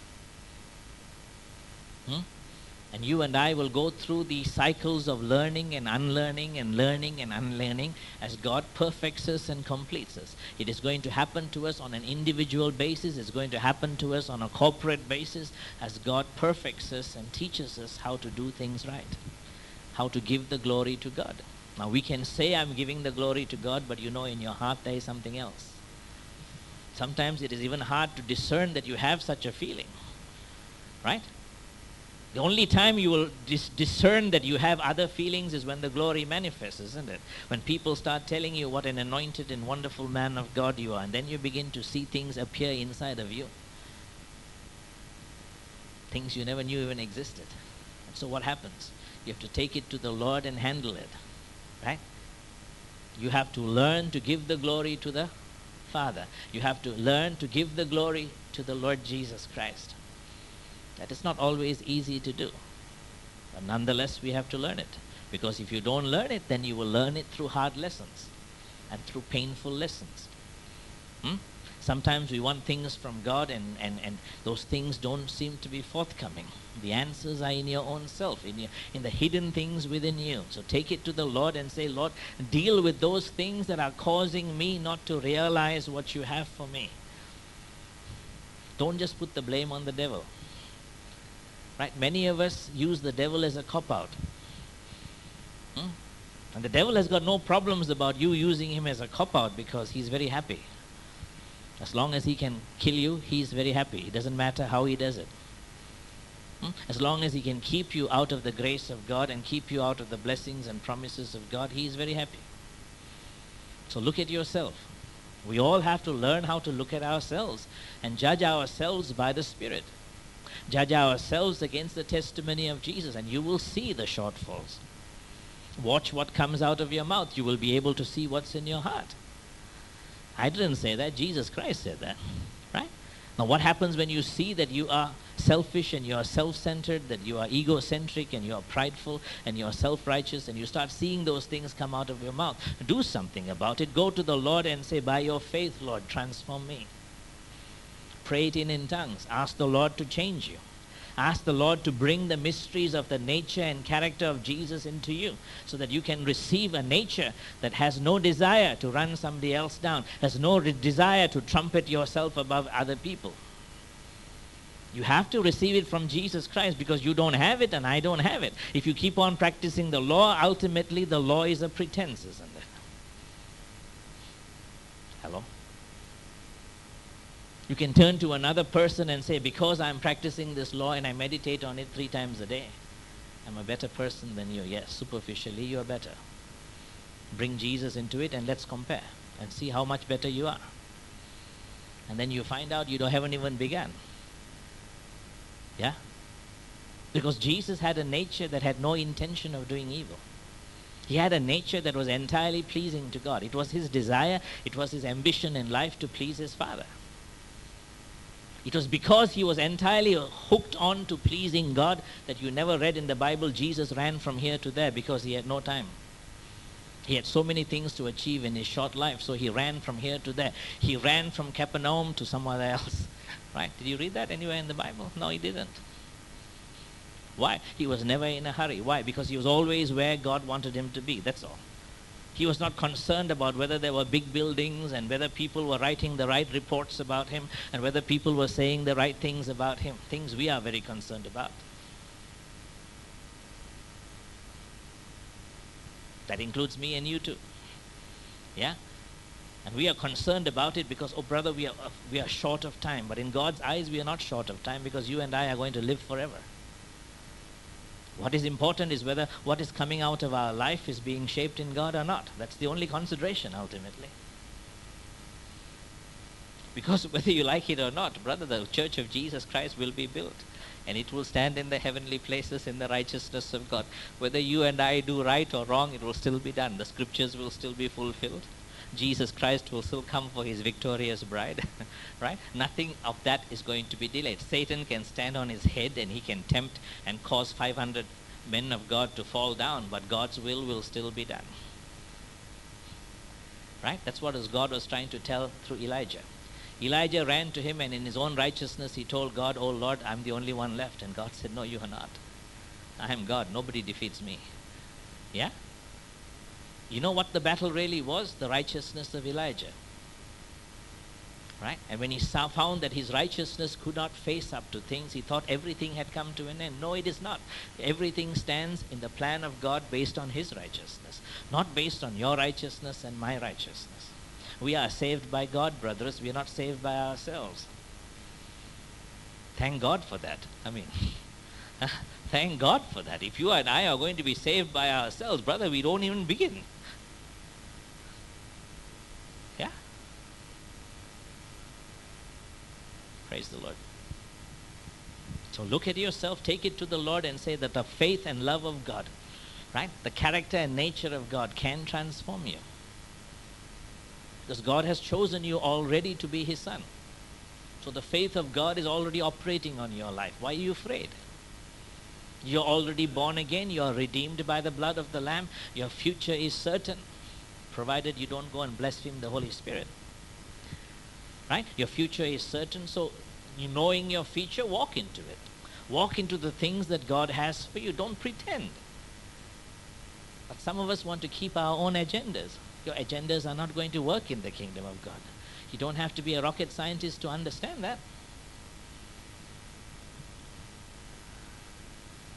And you and I will go through the cycles of learning and unlearning and learning and unlearning as God perfects us and completes us. It is going to happen to us on an individual basis. It's going to happen to us on a corporate basis as God perfects us and teaches us how to do things right, how to give the glory to God. Now we can say I'm giving the glory to God, but you know in your heart there is something else. Sometimes it is even hard to discern that you have such a feeling, right? The only time you will discern that you have other feelings is when the glory manifests, isn't it? When people start telling you what an anointed and wonderful man of God you are, and then you begin to see things appear inside of you. Things you never knew even existed. And so what happens? You have to take it to the Lord and handle it, right? You have to learn to give the glory to the Father. You have to learn to give the glory to the Lord Jesus Christ. That is not always easy to do. But nonetheless, we have to learn it. Because if you don't learn it, then you will learn it through hard lessons and through painful lessons. Sometimes we want things from God and those things don't seem to be forthcoming. The answers are in your own self, in the hidden things within you. So take it to the Lord and say, Lord, deal with those things that are causing me not to realize what you have for me. Don't just put the blame on the devil. Right? Many of us use the devil as a cop-out. And the devil has got no problems about you using him as a cop-out because he's very happy. As long as he can kill you, he's very happy. It doesn't matter how he does it. As long as he can keep you out of the grace of God and keep you out of the blessings and promises of God, he is very happy. So look at yourself. We all have to learn how to look at ourselves and judge ourselves by the Spirit. Judge ourselves against the testimony of Jesus, and you will see the shortfalls. Watch what comes out of your mouth. You will be able to see what's in your heart. I didn't say that. Jesus Christ said that. Right? Now what happens when you see that you are selfish and you are self-centered, that you are egocentric and you are prideful and you are self-righteous, and you start seeing those things come out of your mouth? Do something about it. Go to the Lord and say, by your faith, Lord, transform me. Pray it in tongues. Ask the Lord to change you. Ask the Lord to bring the mysteries of the nature and character of Jesus into you, so that you can receive a nature that has no desire to run somebody else down, has no desire to trumpet yourself above other people. You have to receive it from Jesus Christ, because you don't have it and I don't have it. If you keep on practicing the law, ultimately the law is a pretense, isn't it? Hello? You can turn to another person and say, because I'm practicing this law and I meditate on it 3 times a day, I'm a better person than you. Yes, superficially you are better. Bring Jesus into it and let's compare and see how much better you are. And then you find out you haven't even begun. Yeah? Because Jesus had a nature that had no intention of doing evil. He had a nature that was entirely pleasing to God. It was his desire, it was his ambition in life to please his Father. It was because he was entirely hooked on to pleasing God that you never read in the Bible Jesus ran from here to there, because he had no time. He had so many things to achieve in his short life, so he ran from here to there. He ran from Capernaum to somewhere else. Right? Did you read that anywhere in the Bible? No, he didn't. Why? He was never in a hurry. Why? Because he was always where God wanted him to be. That's all. He was not concerned about whether there were big buildings and whether people were writing the right reports about him and whether people were saying the right things about him. Things we are very concerned about. That includes me and you too. Yeah? And we are concerned about it because, oh brother, we are short of time. But in God's eyes, we are not short of time, because you and I are going to live forever. What is important is whether what is coming out of our life is being shaped in God or not. That's the only consideration ultimately. Because whether you like it or not, brother, the church of Jesus Christ will be built. And it will stand in the heavenly places in the righteousness of God. Whether you and I do right or wrong, it will still be done. The scriptures will still be fulfilled. Jesus Christ will still come for his victorious bride. Right? Nothing of that is going to be delayed. Satan can stand on his head and he can tempt and cause 500 men of God to fall down, but God's will still be done. Right? That's what God was trying to tell through Elijah. Elijah ran to him, and in his own righteousness he told God, oh Lord, I'm the only one left. And God said, no, you are not. I am God. Nobody defeats me. Yeah? You know what the battle really was? The righteousness of Elijah. Right? And when he found that his righteousness could not face up to things, he thought everything had come to an end. No, it is not. Everything stands in the plan of God based on his righteousness, not based on your righteousness and my righteousness. We are saved by God, brothers. We are not saved by ourselves. Thank God for that. I mean, thank God for that. If you and I are going to be saved by ourselves, brother, we don't even begin. Yeah? Praise the Lord. So look at yourself, take it to the Lord and say that the faith and love of God, right? The character and nature of God can transform you. Because God has chosen you already to be his son. So the faith of God is already operating on your life. Why are you afraid? You're already born again. You are redeemed by the blood of the Lamb. Your future is certain, provided you don't go and blaspheme the Holy Spirit. Right? Your future is certain. So you knowing your future, walk into it. Walk into the things that God has for you. Don't pretend. But some of us want to keep our own agendas. Your agendas are not going to work in the kingdom of God. You don't have to be a rocket scientist to understand that.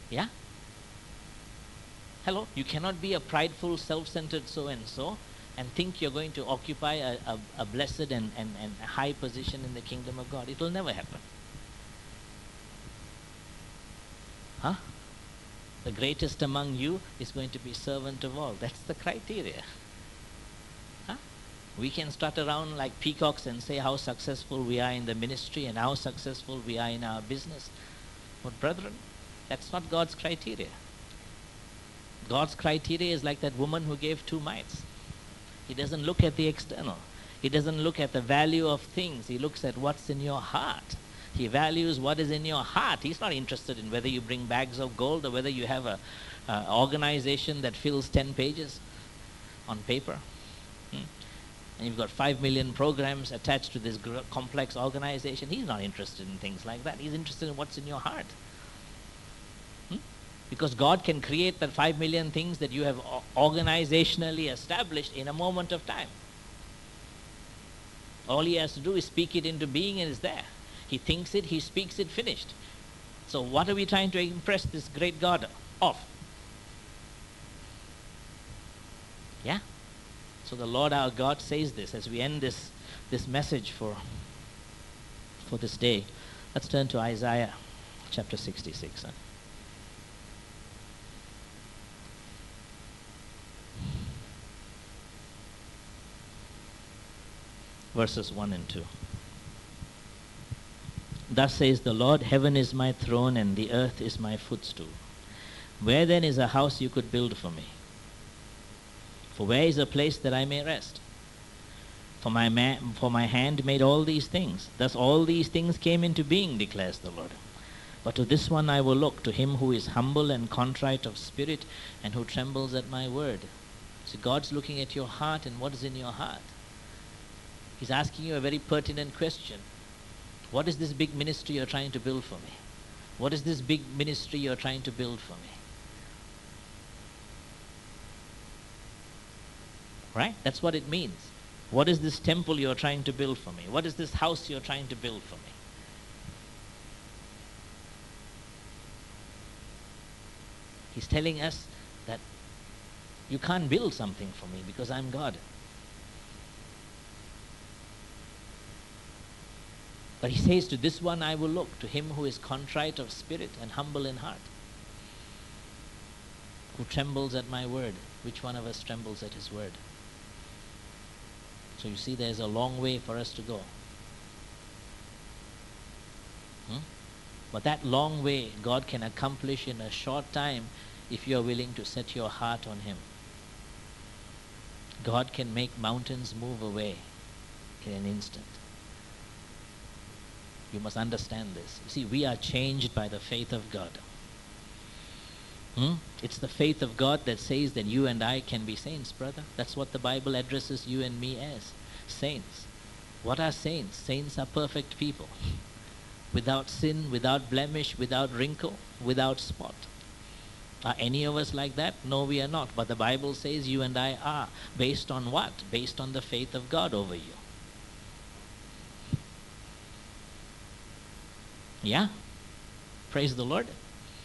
Yeah? Hello? You cannot be a prideful, self-centered so-and-so and think you're going to occupy a blessed and a high position in the kingdom of God. It will never happen. Huh? The greatest among you is going to be servant of all. That's the criteria. Huh? We can strut around like peacocks and say how successful we are in the ministry and how successful we are in our business. But brethren, that's not God's criteria. God's criteria is like that woman who gave 2 mites. He doesn't look at the external. He doesn't look at the value of things. He looks at what's in your heart. He values what is in your heart. He's not interested in whether you bring bags of gold or whether you have a organization that fills 10 pages on paper. And you've got 5 million programs attached to this complex organization. He's not interested in things like that. He's interested in what's in your heart. Because God can create that 5 million things that you have organizationally established in a moment of time. All he has to do is speak it into being and it's there. He thinks it, he speaks it, finished. So what are we trying to impress this great God of? Yeah? So the Lord our God says this as we end this message for this day. Let's turn to Isaiah chapter 66. Verses 1 and 2. Thus says the Lord, heaven is my throne and the earth is my footstool. Where then is a house you could build for me? For where is a place that I may rest? For my hand made all these things. Thus all these things came into being, declares the Lord. But to this one I will look, to him who is humble and contrite of spirit and who trembles at my word. So God's looking at your heart and what is in your heart. He's asking you a very pertinent question. What is this big ministry you're trying to build for me? What is this big ministry you're trying to build for me? Right? That's what it means. What is this temple you're trying to build for me? What is this house you're trying to build for me? He's telling us that you can't build something for me because I'm God. But he says, to this one I will look, to him who is contrite of spirit and humble in heart, who trembles at my word. Which one of us trembles at his word? So you see, there's a long way for us to go. But that long way God can accomplish in a short time if you're willing to set your heart on him. God can make mountains move away in an instant. You must understand this. You see, we are changed by the faith of God. It's the faith of God that says that you and I can be saints, brother. That's what the Bible addresses you and me as. Saints. What are saints? Saints are perfect people. Without sin, without blemish, without wrinkle, without spot. Are any of us like that? No, we are not. But the Bible says you and I are. Based on what? Based on the faith of God over you. Yeah? Praise the Lord.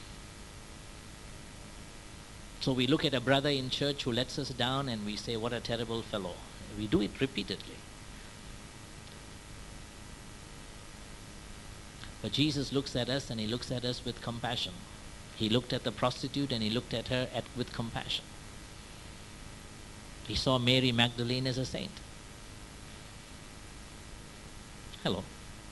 So we look at a brother in church who lets us down and we say, what a terrible fellow. We do it repeatedly. But Jesus looks at us and he looks at us with compassion. He looked at the prostitute and he looked at her with compassion. He saw Mary Magdalene as a saint. Hello.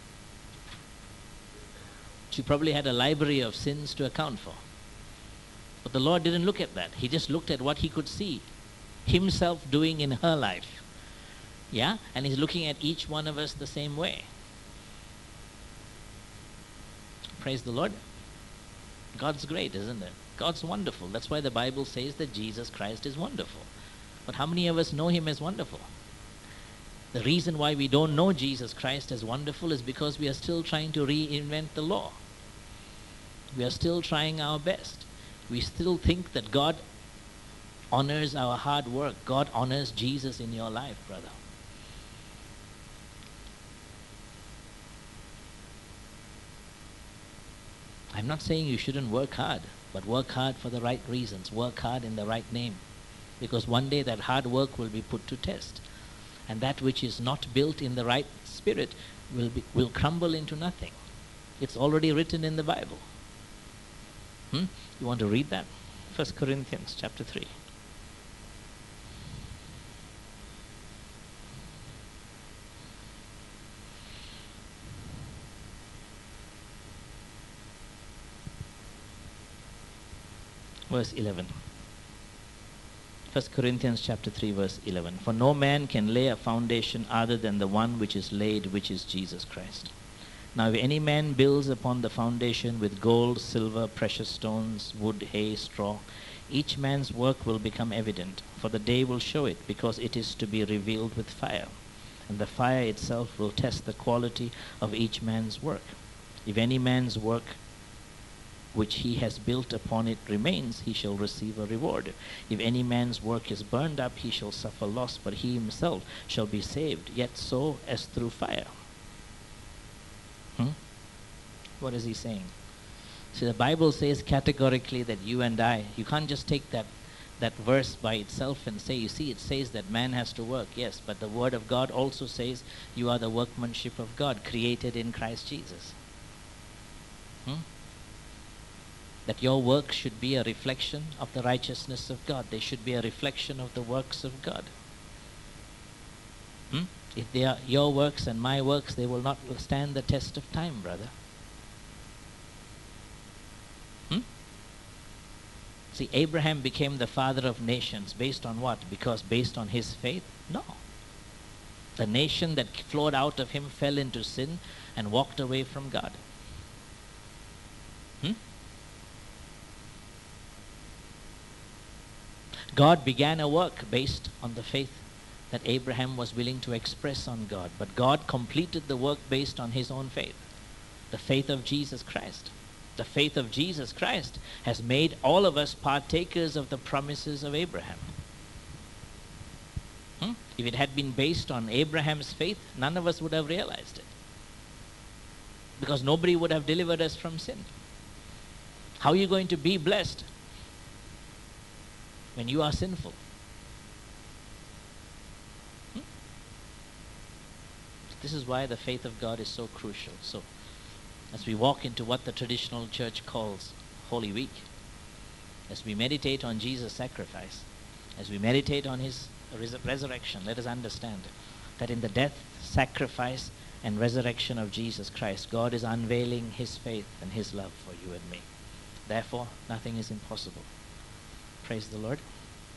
She probably had a library of sins to account for. But the Lord didn't look at that. He just looked at what he could see himself doing in her life. Yeah? And he's looking at each one of us the same way. Praise the Lord. God's great, isn't it? God's wonderful. That's why the Bible says that Jesus Christ is wonderful. But how many of us know him as wonderful? The reason why we don't know Jesus Christ as wonderful is because we are still trying to reinvent the law. We are still trying our best. We still think that God honors our hard work. God honors Jesus in your life, brother. I'm not saying you shouldn't work hard. But work hard for the right reasons. Work hard in the right name. Because one day that hard work will be put to test. And that which is not built in the right spirit will crumble into nothing. It's already written in the Bible. You want to read that? 1 Corinthians chapter 3. Verse 11. 1 Corinthians chapter 3 verse 11. For no man can lay a foundation other than the one which is laid, which is Jesus Christ. Now if any man builds upon the foundation with gold, silver, precious stones, wood, hay, straw, each man's work will become evident, for the day will show it, because it is to be revealed with fire. And the fire itself will test the quality of each man's work. If any man's work which he has built upon it remains, he shall receive a reward. If any man's work is burned up, he shall suffer loss, but he himself shall be saved, yet so as through fire. What is he saying? See, the Bible says categorically that you and I, you can't just take that verse by itself and say, you see, it says that man has to work. Yes, but the Word of God also says you are the workmanship of God, created in Christ Jesus. That your work should be a reflection of the righteousness of God. They should be a reflection of the works of God. If they are your works and my works, they will not stand the test of time, brother. See, Abraham became the father of nations based on what? Because based on his faith? No. The nation that flowed out of him fell into sin and walked away from God. God began a work based on the faith that Abraham was willing to express on God. But God completed the work based on his own faith. The faith of Jesus Christ. The faith of Jesus Christ has made all of us partakers of the promises of Abraham. If it had been based on Abraham's faith, none of us would have realized it. Because nobody would have delivered us from sin. How are you going to be blessed when you are sinful? This is why the faith of God is so crucial. So, as we walk into what the traditional church calls Holy Week, as we meditate on Jesus' sacrifice, as we meditate on his resurrection, let us understand that in the death, sacrifice, and resurrection of Jesus Christ, God is unveiling his faith and his love for you and me. Therefore, nothing is impossible. Praise the Lord.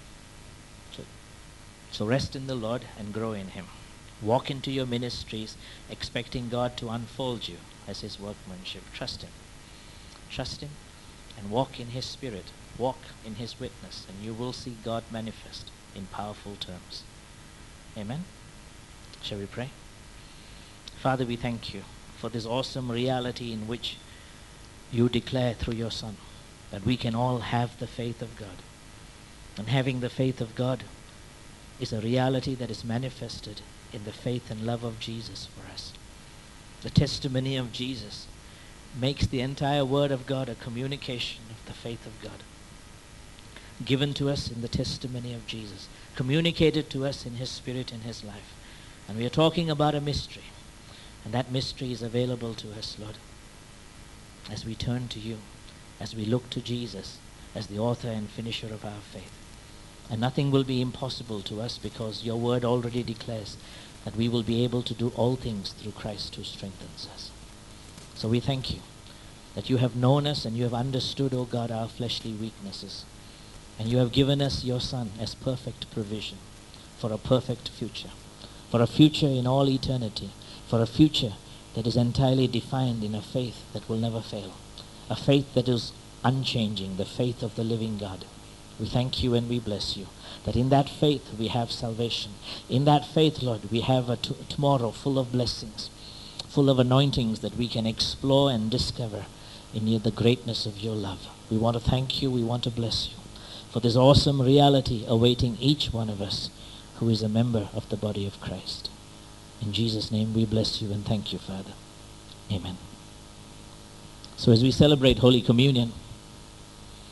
So rest in the Lord and grow in him. Walk into your ministries expecting God to unfold you as his workmanship. Trust him. Trust him and walk in his spirit. Walk in his witness, and you will see God manifest in powerful terms. Amen. Shall we pray? Father, we thank you for this awesome reality in which you declare through your Son that we can all have the faith of God. And having the faith of God is a reality that is manifested in the faith and love of Jesus for us. The testimony of Jesus makes the entire Word of God a communication of the faith of God, given to us in the testimony of Jesus, communicated to us in his spirit and his life. And we are talking about a mystery, and that mystery is available to us, Lord, as we turn to you, as we look to Jesus as the author and finisher of our faith. And nothing will be impossible to us, because your word already declares that we will be able to do all things through Christ who strengthens us. So we thank you that you have known us and you have understood, O God, our fleshly weaknesses. And you have given us your Son as perfect provision for a perfect future, for a future in all eternity, for a future that is entirely defined in a faith that will never fail, a faith that is unchanging, the faith of the living God. We thank you and we bless you that in that faith we have salvation. In that faith, Lord, we have a tomorrow full of blessings, full of anointings that we can explore and discover in the greatness of your love. We want to thank you. We want to bless you for this awesome reality awaiting each one of us who is a member of the body of Christ. In Jesus' name we bless you and thank you, Father. Amen. So as we celebrate Holy Communion,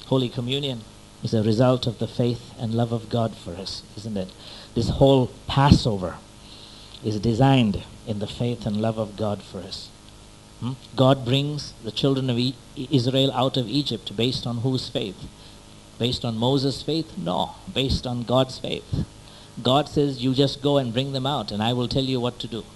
Holy Communion is a result of the faith and love of God for us, isn't it? This whole Passover is designed in the faith and love of God for us. God brings the children of Israel out of Egypt based on whose faith? Based on Moses' faith? No, based on God's faith. God says, you just go and bring them out and I will tell you what to do.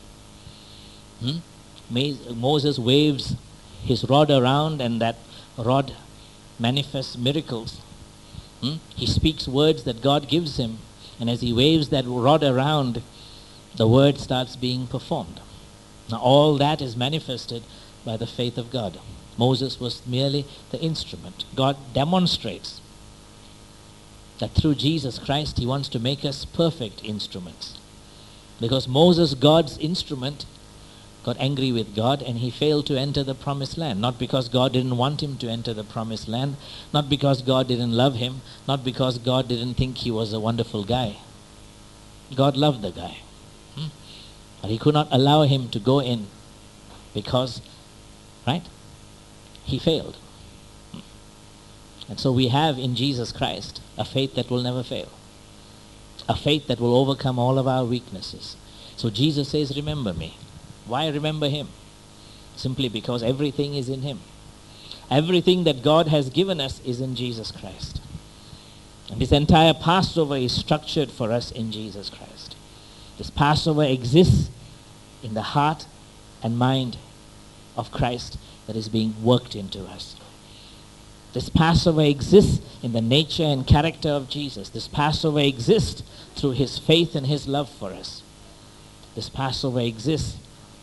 Moses waves his rod around and that rod manifests miracles. He speaks words that God gives him, and as he waves that rod around, the word starts being performed. Now all that is manifested by the faith of God. Moses was merely the instrument. God demonstrates that through Jesus Christ he wants to make us perfect instruments. Because Moses, God's instrument, got angry with God and he failed to enter the promised land. Not because God didn't want him to enter the promised land, not because God didn't love him, not because God didn't think he was a wonderful guy. God loved the guy. But he could not allow him to go in because, right, he failed. And so we have in Jesus Christ a faith that will never fail. A faith that will overcome all of our weaknesses. So Jesus says, remember me. Why remember him? Simply because everything is in him. Everything that God has given us is in Jesus Christ. And this entire Passover is structured for us in Jesus Christ. This Passover exists in the heart and mind of Christ that is being worked into us. This Passover exists in the nature and character of Jesus. This Passover exists through his faith and his love for us. This Passover exists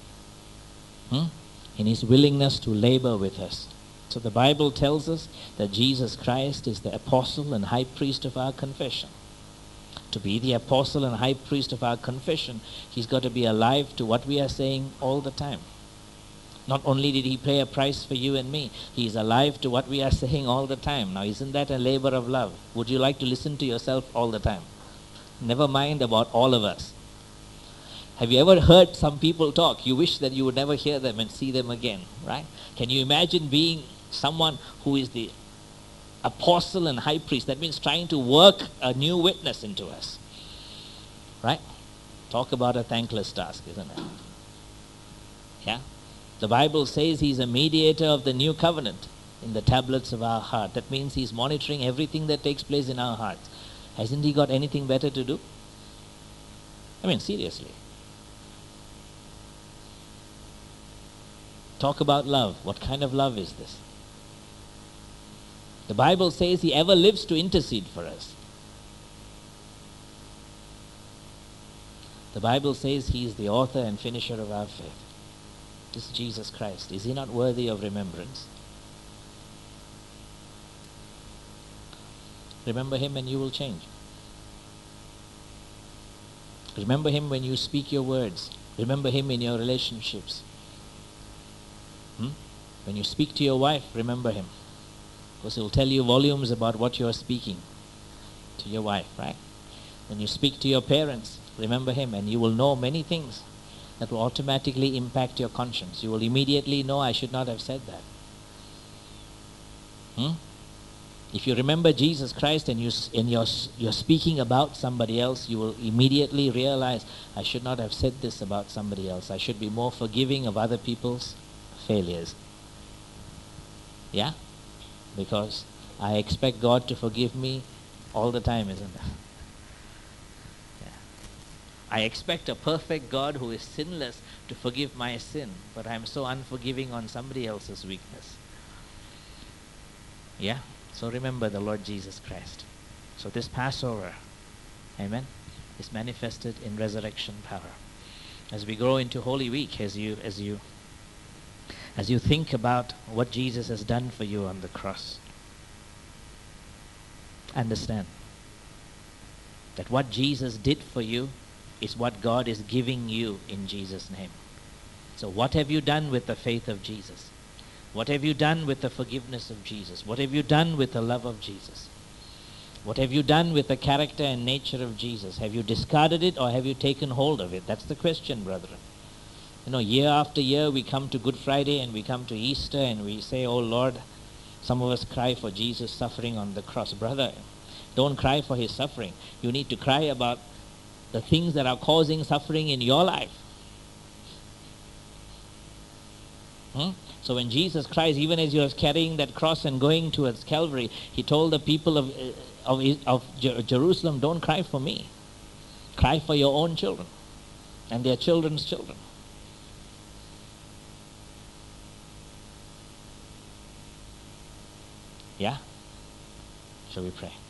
in his willingness to labor with us. So the Bible tells us that Jesus Christ is the apostle and high priest of our confession. To be the apostle and high priest of our confession, he's got to be alive to what we are saying all the time. Not only did he pay a price for you and me, he is alive to what we are saying all the time. Now, isn't that a labor of love? Would you like to listen to yourself all the time? Never mind about all of us. Have you ever heard some people talk? You wish that you would never hear them and see them again, right? Can you imagine being someone who is the apostle and high priest? That means trying to work a new witness into us, right? Talk about a thankless task, isn't it? Yeah? The Bible says he's a mediator of the new covenant in the tablets of our heart. That means he's monitoring everything that takes place in our hearts. Hasn't he got anything better to do? I mean, seriously. Talk about love. What kind of love is this? The Bible says he ever lives to intercede for us. The Bible says he is the author and finisher of our faith. This is Jesus Christ. Is he not worthy of remembrance? Remember him and you will change. Remember him when you speak your words. Remember him in your relationships. When you speak to your wife, remember him. Because he'll tell you volumes about what you are speaking to your wife, right? When you speak to your parents, remember him and you will know many things that will automatically impact your conscience. You will immediately know, I should not have said that. If you remember Jesus Christ and you're speaking about somebody else, you will immediately realize, I should not have said this about somebody else. I should be more forgiving of other people's failures. Yeah? Because I expect God to forgive me all the time, isn't it? Yeah. I expect a perfect God who is sinless to forgive my sin, but I'm so unforgiving on somebody else's weakness. Yeah? So remember the Lord Jesus Christ. So this Passover, amen, is manifested in resurrection power. As we grow into Holy Week, as you think about what Jesus has done for you on the cross, understand that what Jesus did for you is what God is giving you in Jesus' name. So what have you done with the faith of Jesus? What have you done with the forgiveness of Jesus? What have you done with the love of Jesus? What have you done with the character and nature of Jesus? Have you discarded it or have you taken hold of it? That's the question, brethren. You know, year after year we come to Good Friday and we come to Easter and we say, oh Lord, Some of us cry for Jesus suffering on the cross. Brother, don't cry for his suffering. You need to cry about the things that are causing suffering in your life. So when Jesus Christ, even as he was carrying that cross and going towards Calvary, he told the people of Jerusalem, don't cry for me. Cry for your own children and their children's children. Yeah? Shall we pray?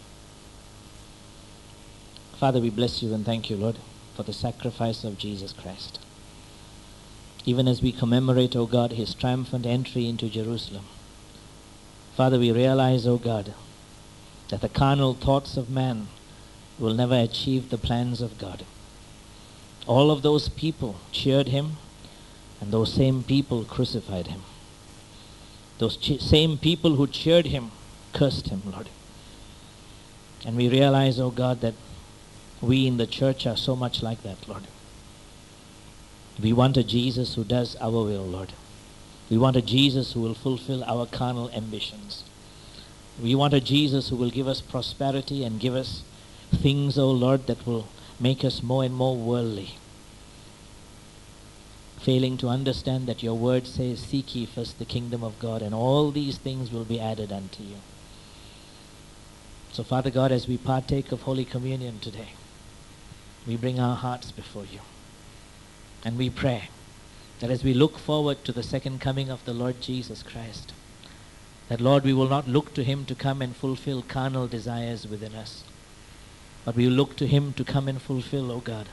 Father, we bless you and thank you, Lord, for the sacrifice of Jesus Christ. Even as we commemorate, O God, his triumphant entry into Jerusalem, Father, we realize, O God, that the carnal thoughts of man will never achieve the plans of God. All of those people cheered him, and those same people crucified him. Those same people who cheered him cursed him, Lord. And we realize, O God, that we in the church are so much like that, Lord. We want a Jesus who does our will, Lord. We want a Jesus who will fulfill our carnal ambitions. We want a Jesus who will give us prosperity and give us things, O Lord, that will make us more and more worldly. Failing to understand that your word says, seek ye first the kingdom of God, and all these things will be added unto you. So Father God, as we partake of Holy Communion today, we bring our hearts before you. And we pray that as we look forward to the second coming of the Lord Jesus Christ, that Lord, we will not look to him to come and fulfill carnal desires within us, but we will look to him to come and fulfill, O God,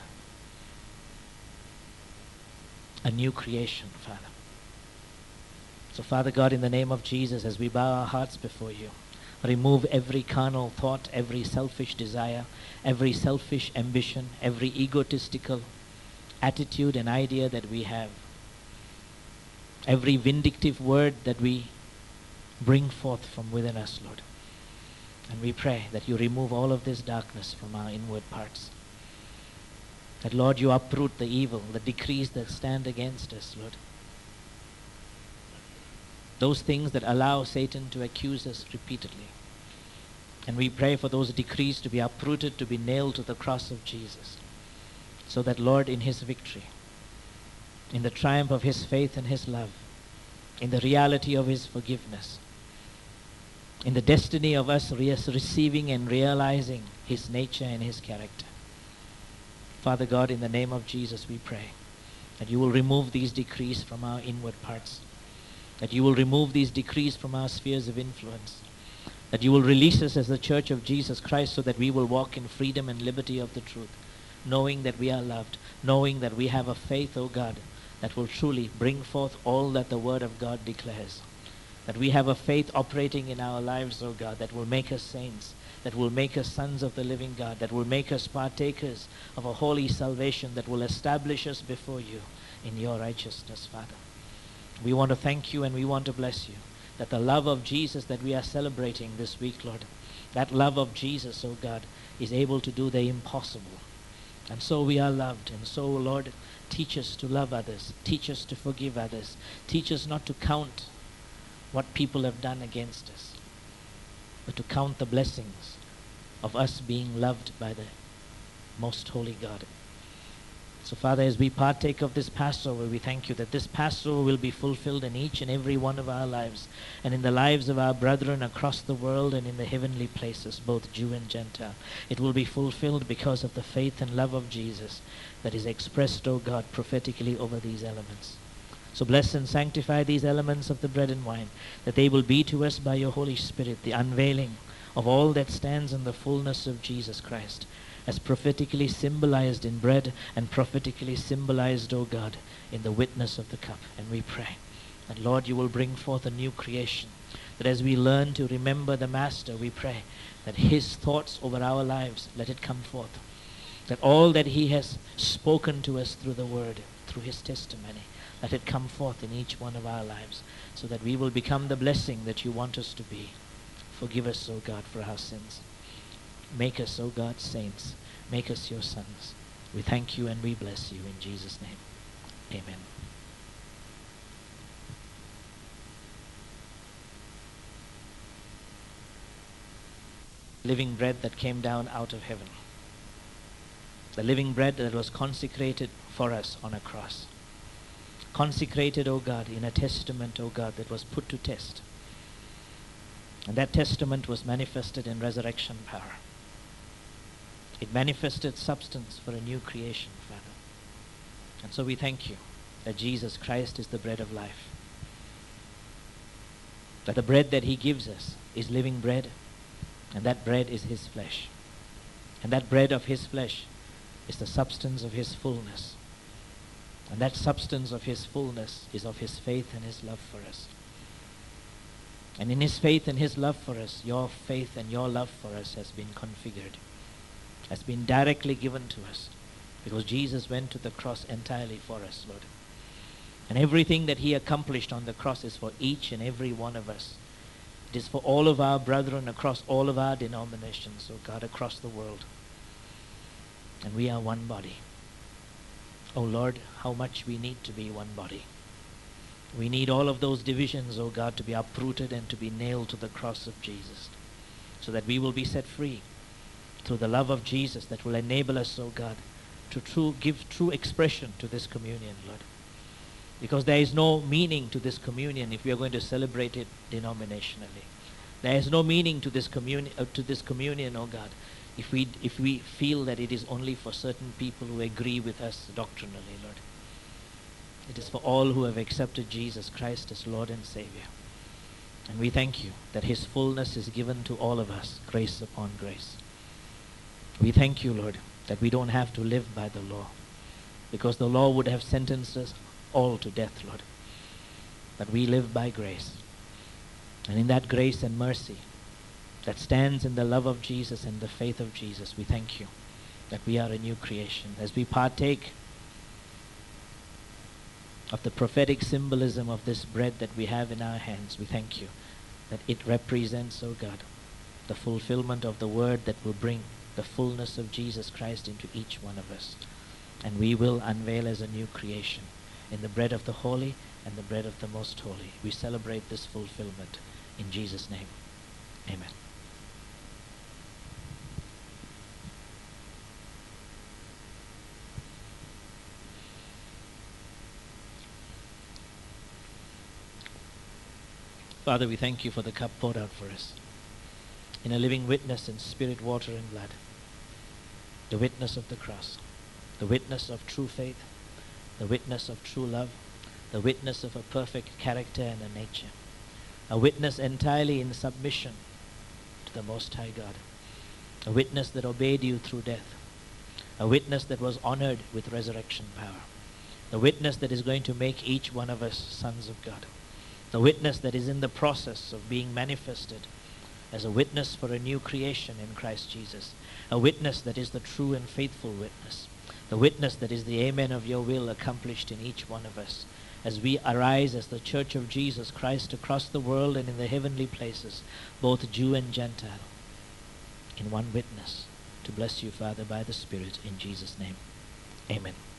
a new creation, Father. So Father God, in the name of Jesus, as we bow our hearts before you, remove every carnal thought, every selfish desire, every selfish ambition, every egotistical attitude and idea that we have, every vindictive word that we bring forth from within us, Lord. And we pray that you remove all of this darkness from our inward parts. That, Lord, you uproot the evil, the decrees that stand against us, Lord. Those things that allow Satan to accuse us repeatedly. And we pray for those decrees to be uprooted, to be nailed to the cross of Jesus. So that, Lord, in his victory, in the triumph of his faith and his love, in the reality of his forgiveness, in the destiny of us receiving and realizing his nature and his character. Father God, in the name of Jesus, we pray that you will remove these decrees from our inward parts, that you will remove these decrees from our spheres of influence, that you will release us as the church of Jesus Christ so that we will walk in freedom and liberty of the truth, knowing that we are loved, knowing that we have a faith, O God, that will truly bring forth all that the Word of God declares. That we have a faith operating in our lives, O God, that will make us saints, that will make us sons of the living God, that will make us partakers of a holy salvation, that will establish us before you in your righteousness, Father. We want to thank you and we want to bless you, that the love of Jesus that we are celebrating this week, Lord, that love of Jesus, O God, is able to do the impossible. And so we are loved. And so, Lord, teach us to love others. Teach us to forgive others. Teach us not to count what people have done against us, but to count the blessings of us being loved by the most holy God. So, Father, as we partake of this Passover, we thank you that this Passover will be fulfilled in each and every one of our lives and in the lives of our brethren across the world and in the heavenly places, both Jew and Gentile. It will be fulfilled because of the faith and love of Jesus that is expressed, O God, prophetically over these elements. So bless and sanctify these elements of the bread and wine, that they will be to us by your Holy Spirit the unveiling of all that stands in the fullness of Jesus Christ, as prophetically symbolized in bread and prophetically symbolized, O God, in the witness of the cup. And we pray that, Lord, you will bring forth a new creation, that as we learn to remember the Master, we pray that his thoughts over our lives, let it come forth, that all that he has spoken to us through the word, through his testimony, let it come forth in each one of our lives, so that we will become the blessing that you want us to be. Forgive us, O God, for our sins. Make us, O God, saints. Make us your sons. We thank you and we bless you in Jesus' name. Amen. living bread that came down out of heaven. The living bread that was consecrated for us on a cross. Consecrated, O God, in a testament, O God, that was put to test. And that testament was manifested in resurrection power. It manifested substance for a new creation, Father. And so we thank you that Jesus Christ is the bread of life. That the bread that he gives us is living bread, and that bread is his flesh. And that bread of his flesh is the substance of his fullness. And that substance of his fullness is of his faith and his love for us. And in his faith and his love for us, your faith and your love for us has been configured, has been directly given to us, because Jesus went to the cross entirely for us, Lord. And everything that he accomplished on the cross is for each and every one of us. It is for all of our brethren across all of our denominations, oh God, across the world. And we are one body. Oh Lord, how much we need to be one body. We need all of those divisions, oh God, to be uprooted and to be nailed to the cross of Jesus, so that we will be set free through the love of Jesus that will enable us, oh God, to give true expression to this communion, Lord. Because there is no meaning to this communion if we are going to celebrate it denominationally. There is no meaning to this communion, oh God, if we feel that it is only for certain people who agree with us doctrinally, Lord. It is for all who have accepted Jesus Christ as Lord and Savior. And we thank you that his fullness is given to all of us, grace upon grace. We thank you, Lord, that we don't have to live by the law, because the law would have sentenced us all to death, Lord. But we live by grace. And in that grace and mercy that stands in the love of Jesus and the faith of Jesus, we thank you that we are a new creation. As we partake of the prophetic symbolism of this bread that we have in our hands, we thank you that it represents, oh God, the fulfillment of the word that will bring the fullness of Jesus Christ into each one of us. And we will unveil as a new creation in the bread of the holy and the bread of the most holy. We celebrate this fulfillment in Jesus' name. Amen. Father, we thank you for the cup poured out for us in a living witness in spirit, water, and blood. The witness of the cross, the witness of true faith, the witness of true love, the witness of a perfect character and a nature, a witness entirely in submission to the Most High God, a witness that obeyed you through death, a witness that was honored with resurrection power, the witness that is going to make each one of us sons of God, the witness that is in the process of being manifested as a witness for a new creation in Christ Jesus, a witness that is the true and faithful witness, the witness that is the amen of your will accomplished in each one of us, as we arise as the Church of Jesus Christ across the world and in the heavenly places, both Jew and Gentile, in one witness, to bless you, Father, by the Spirit, in Jesus' name. Amen.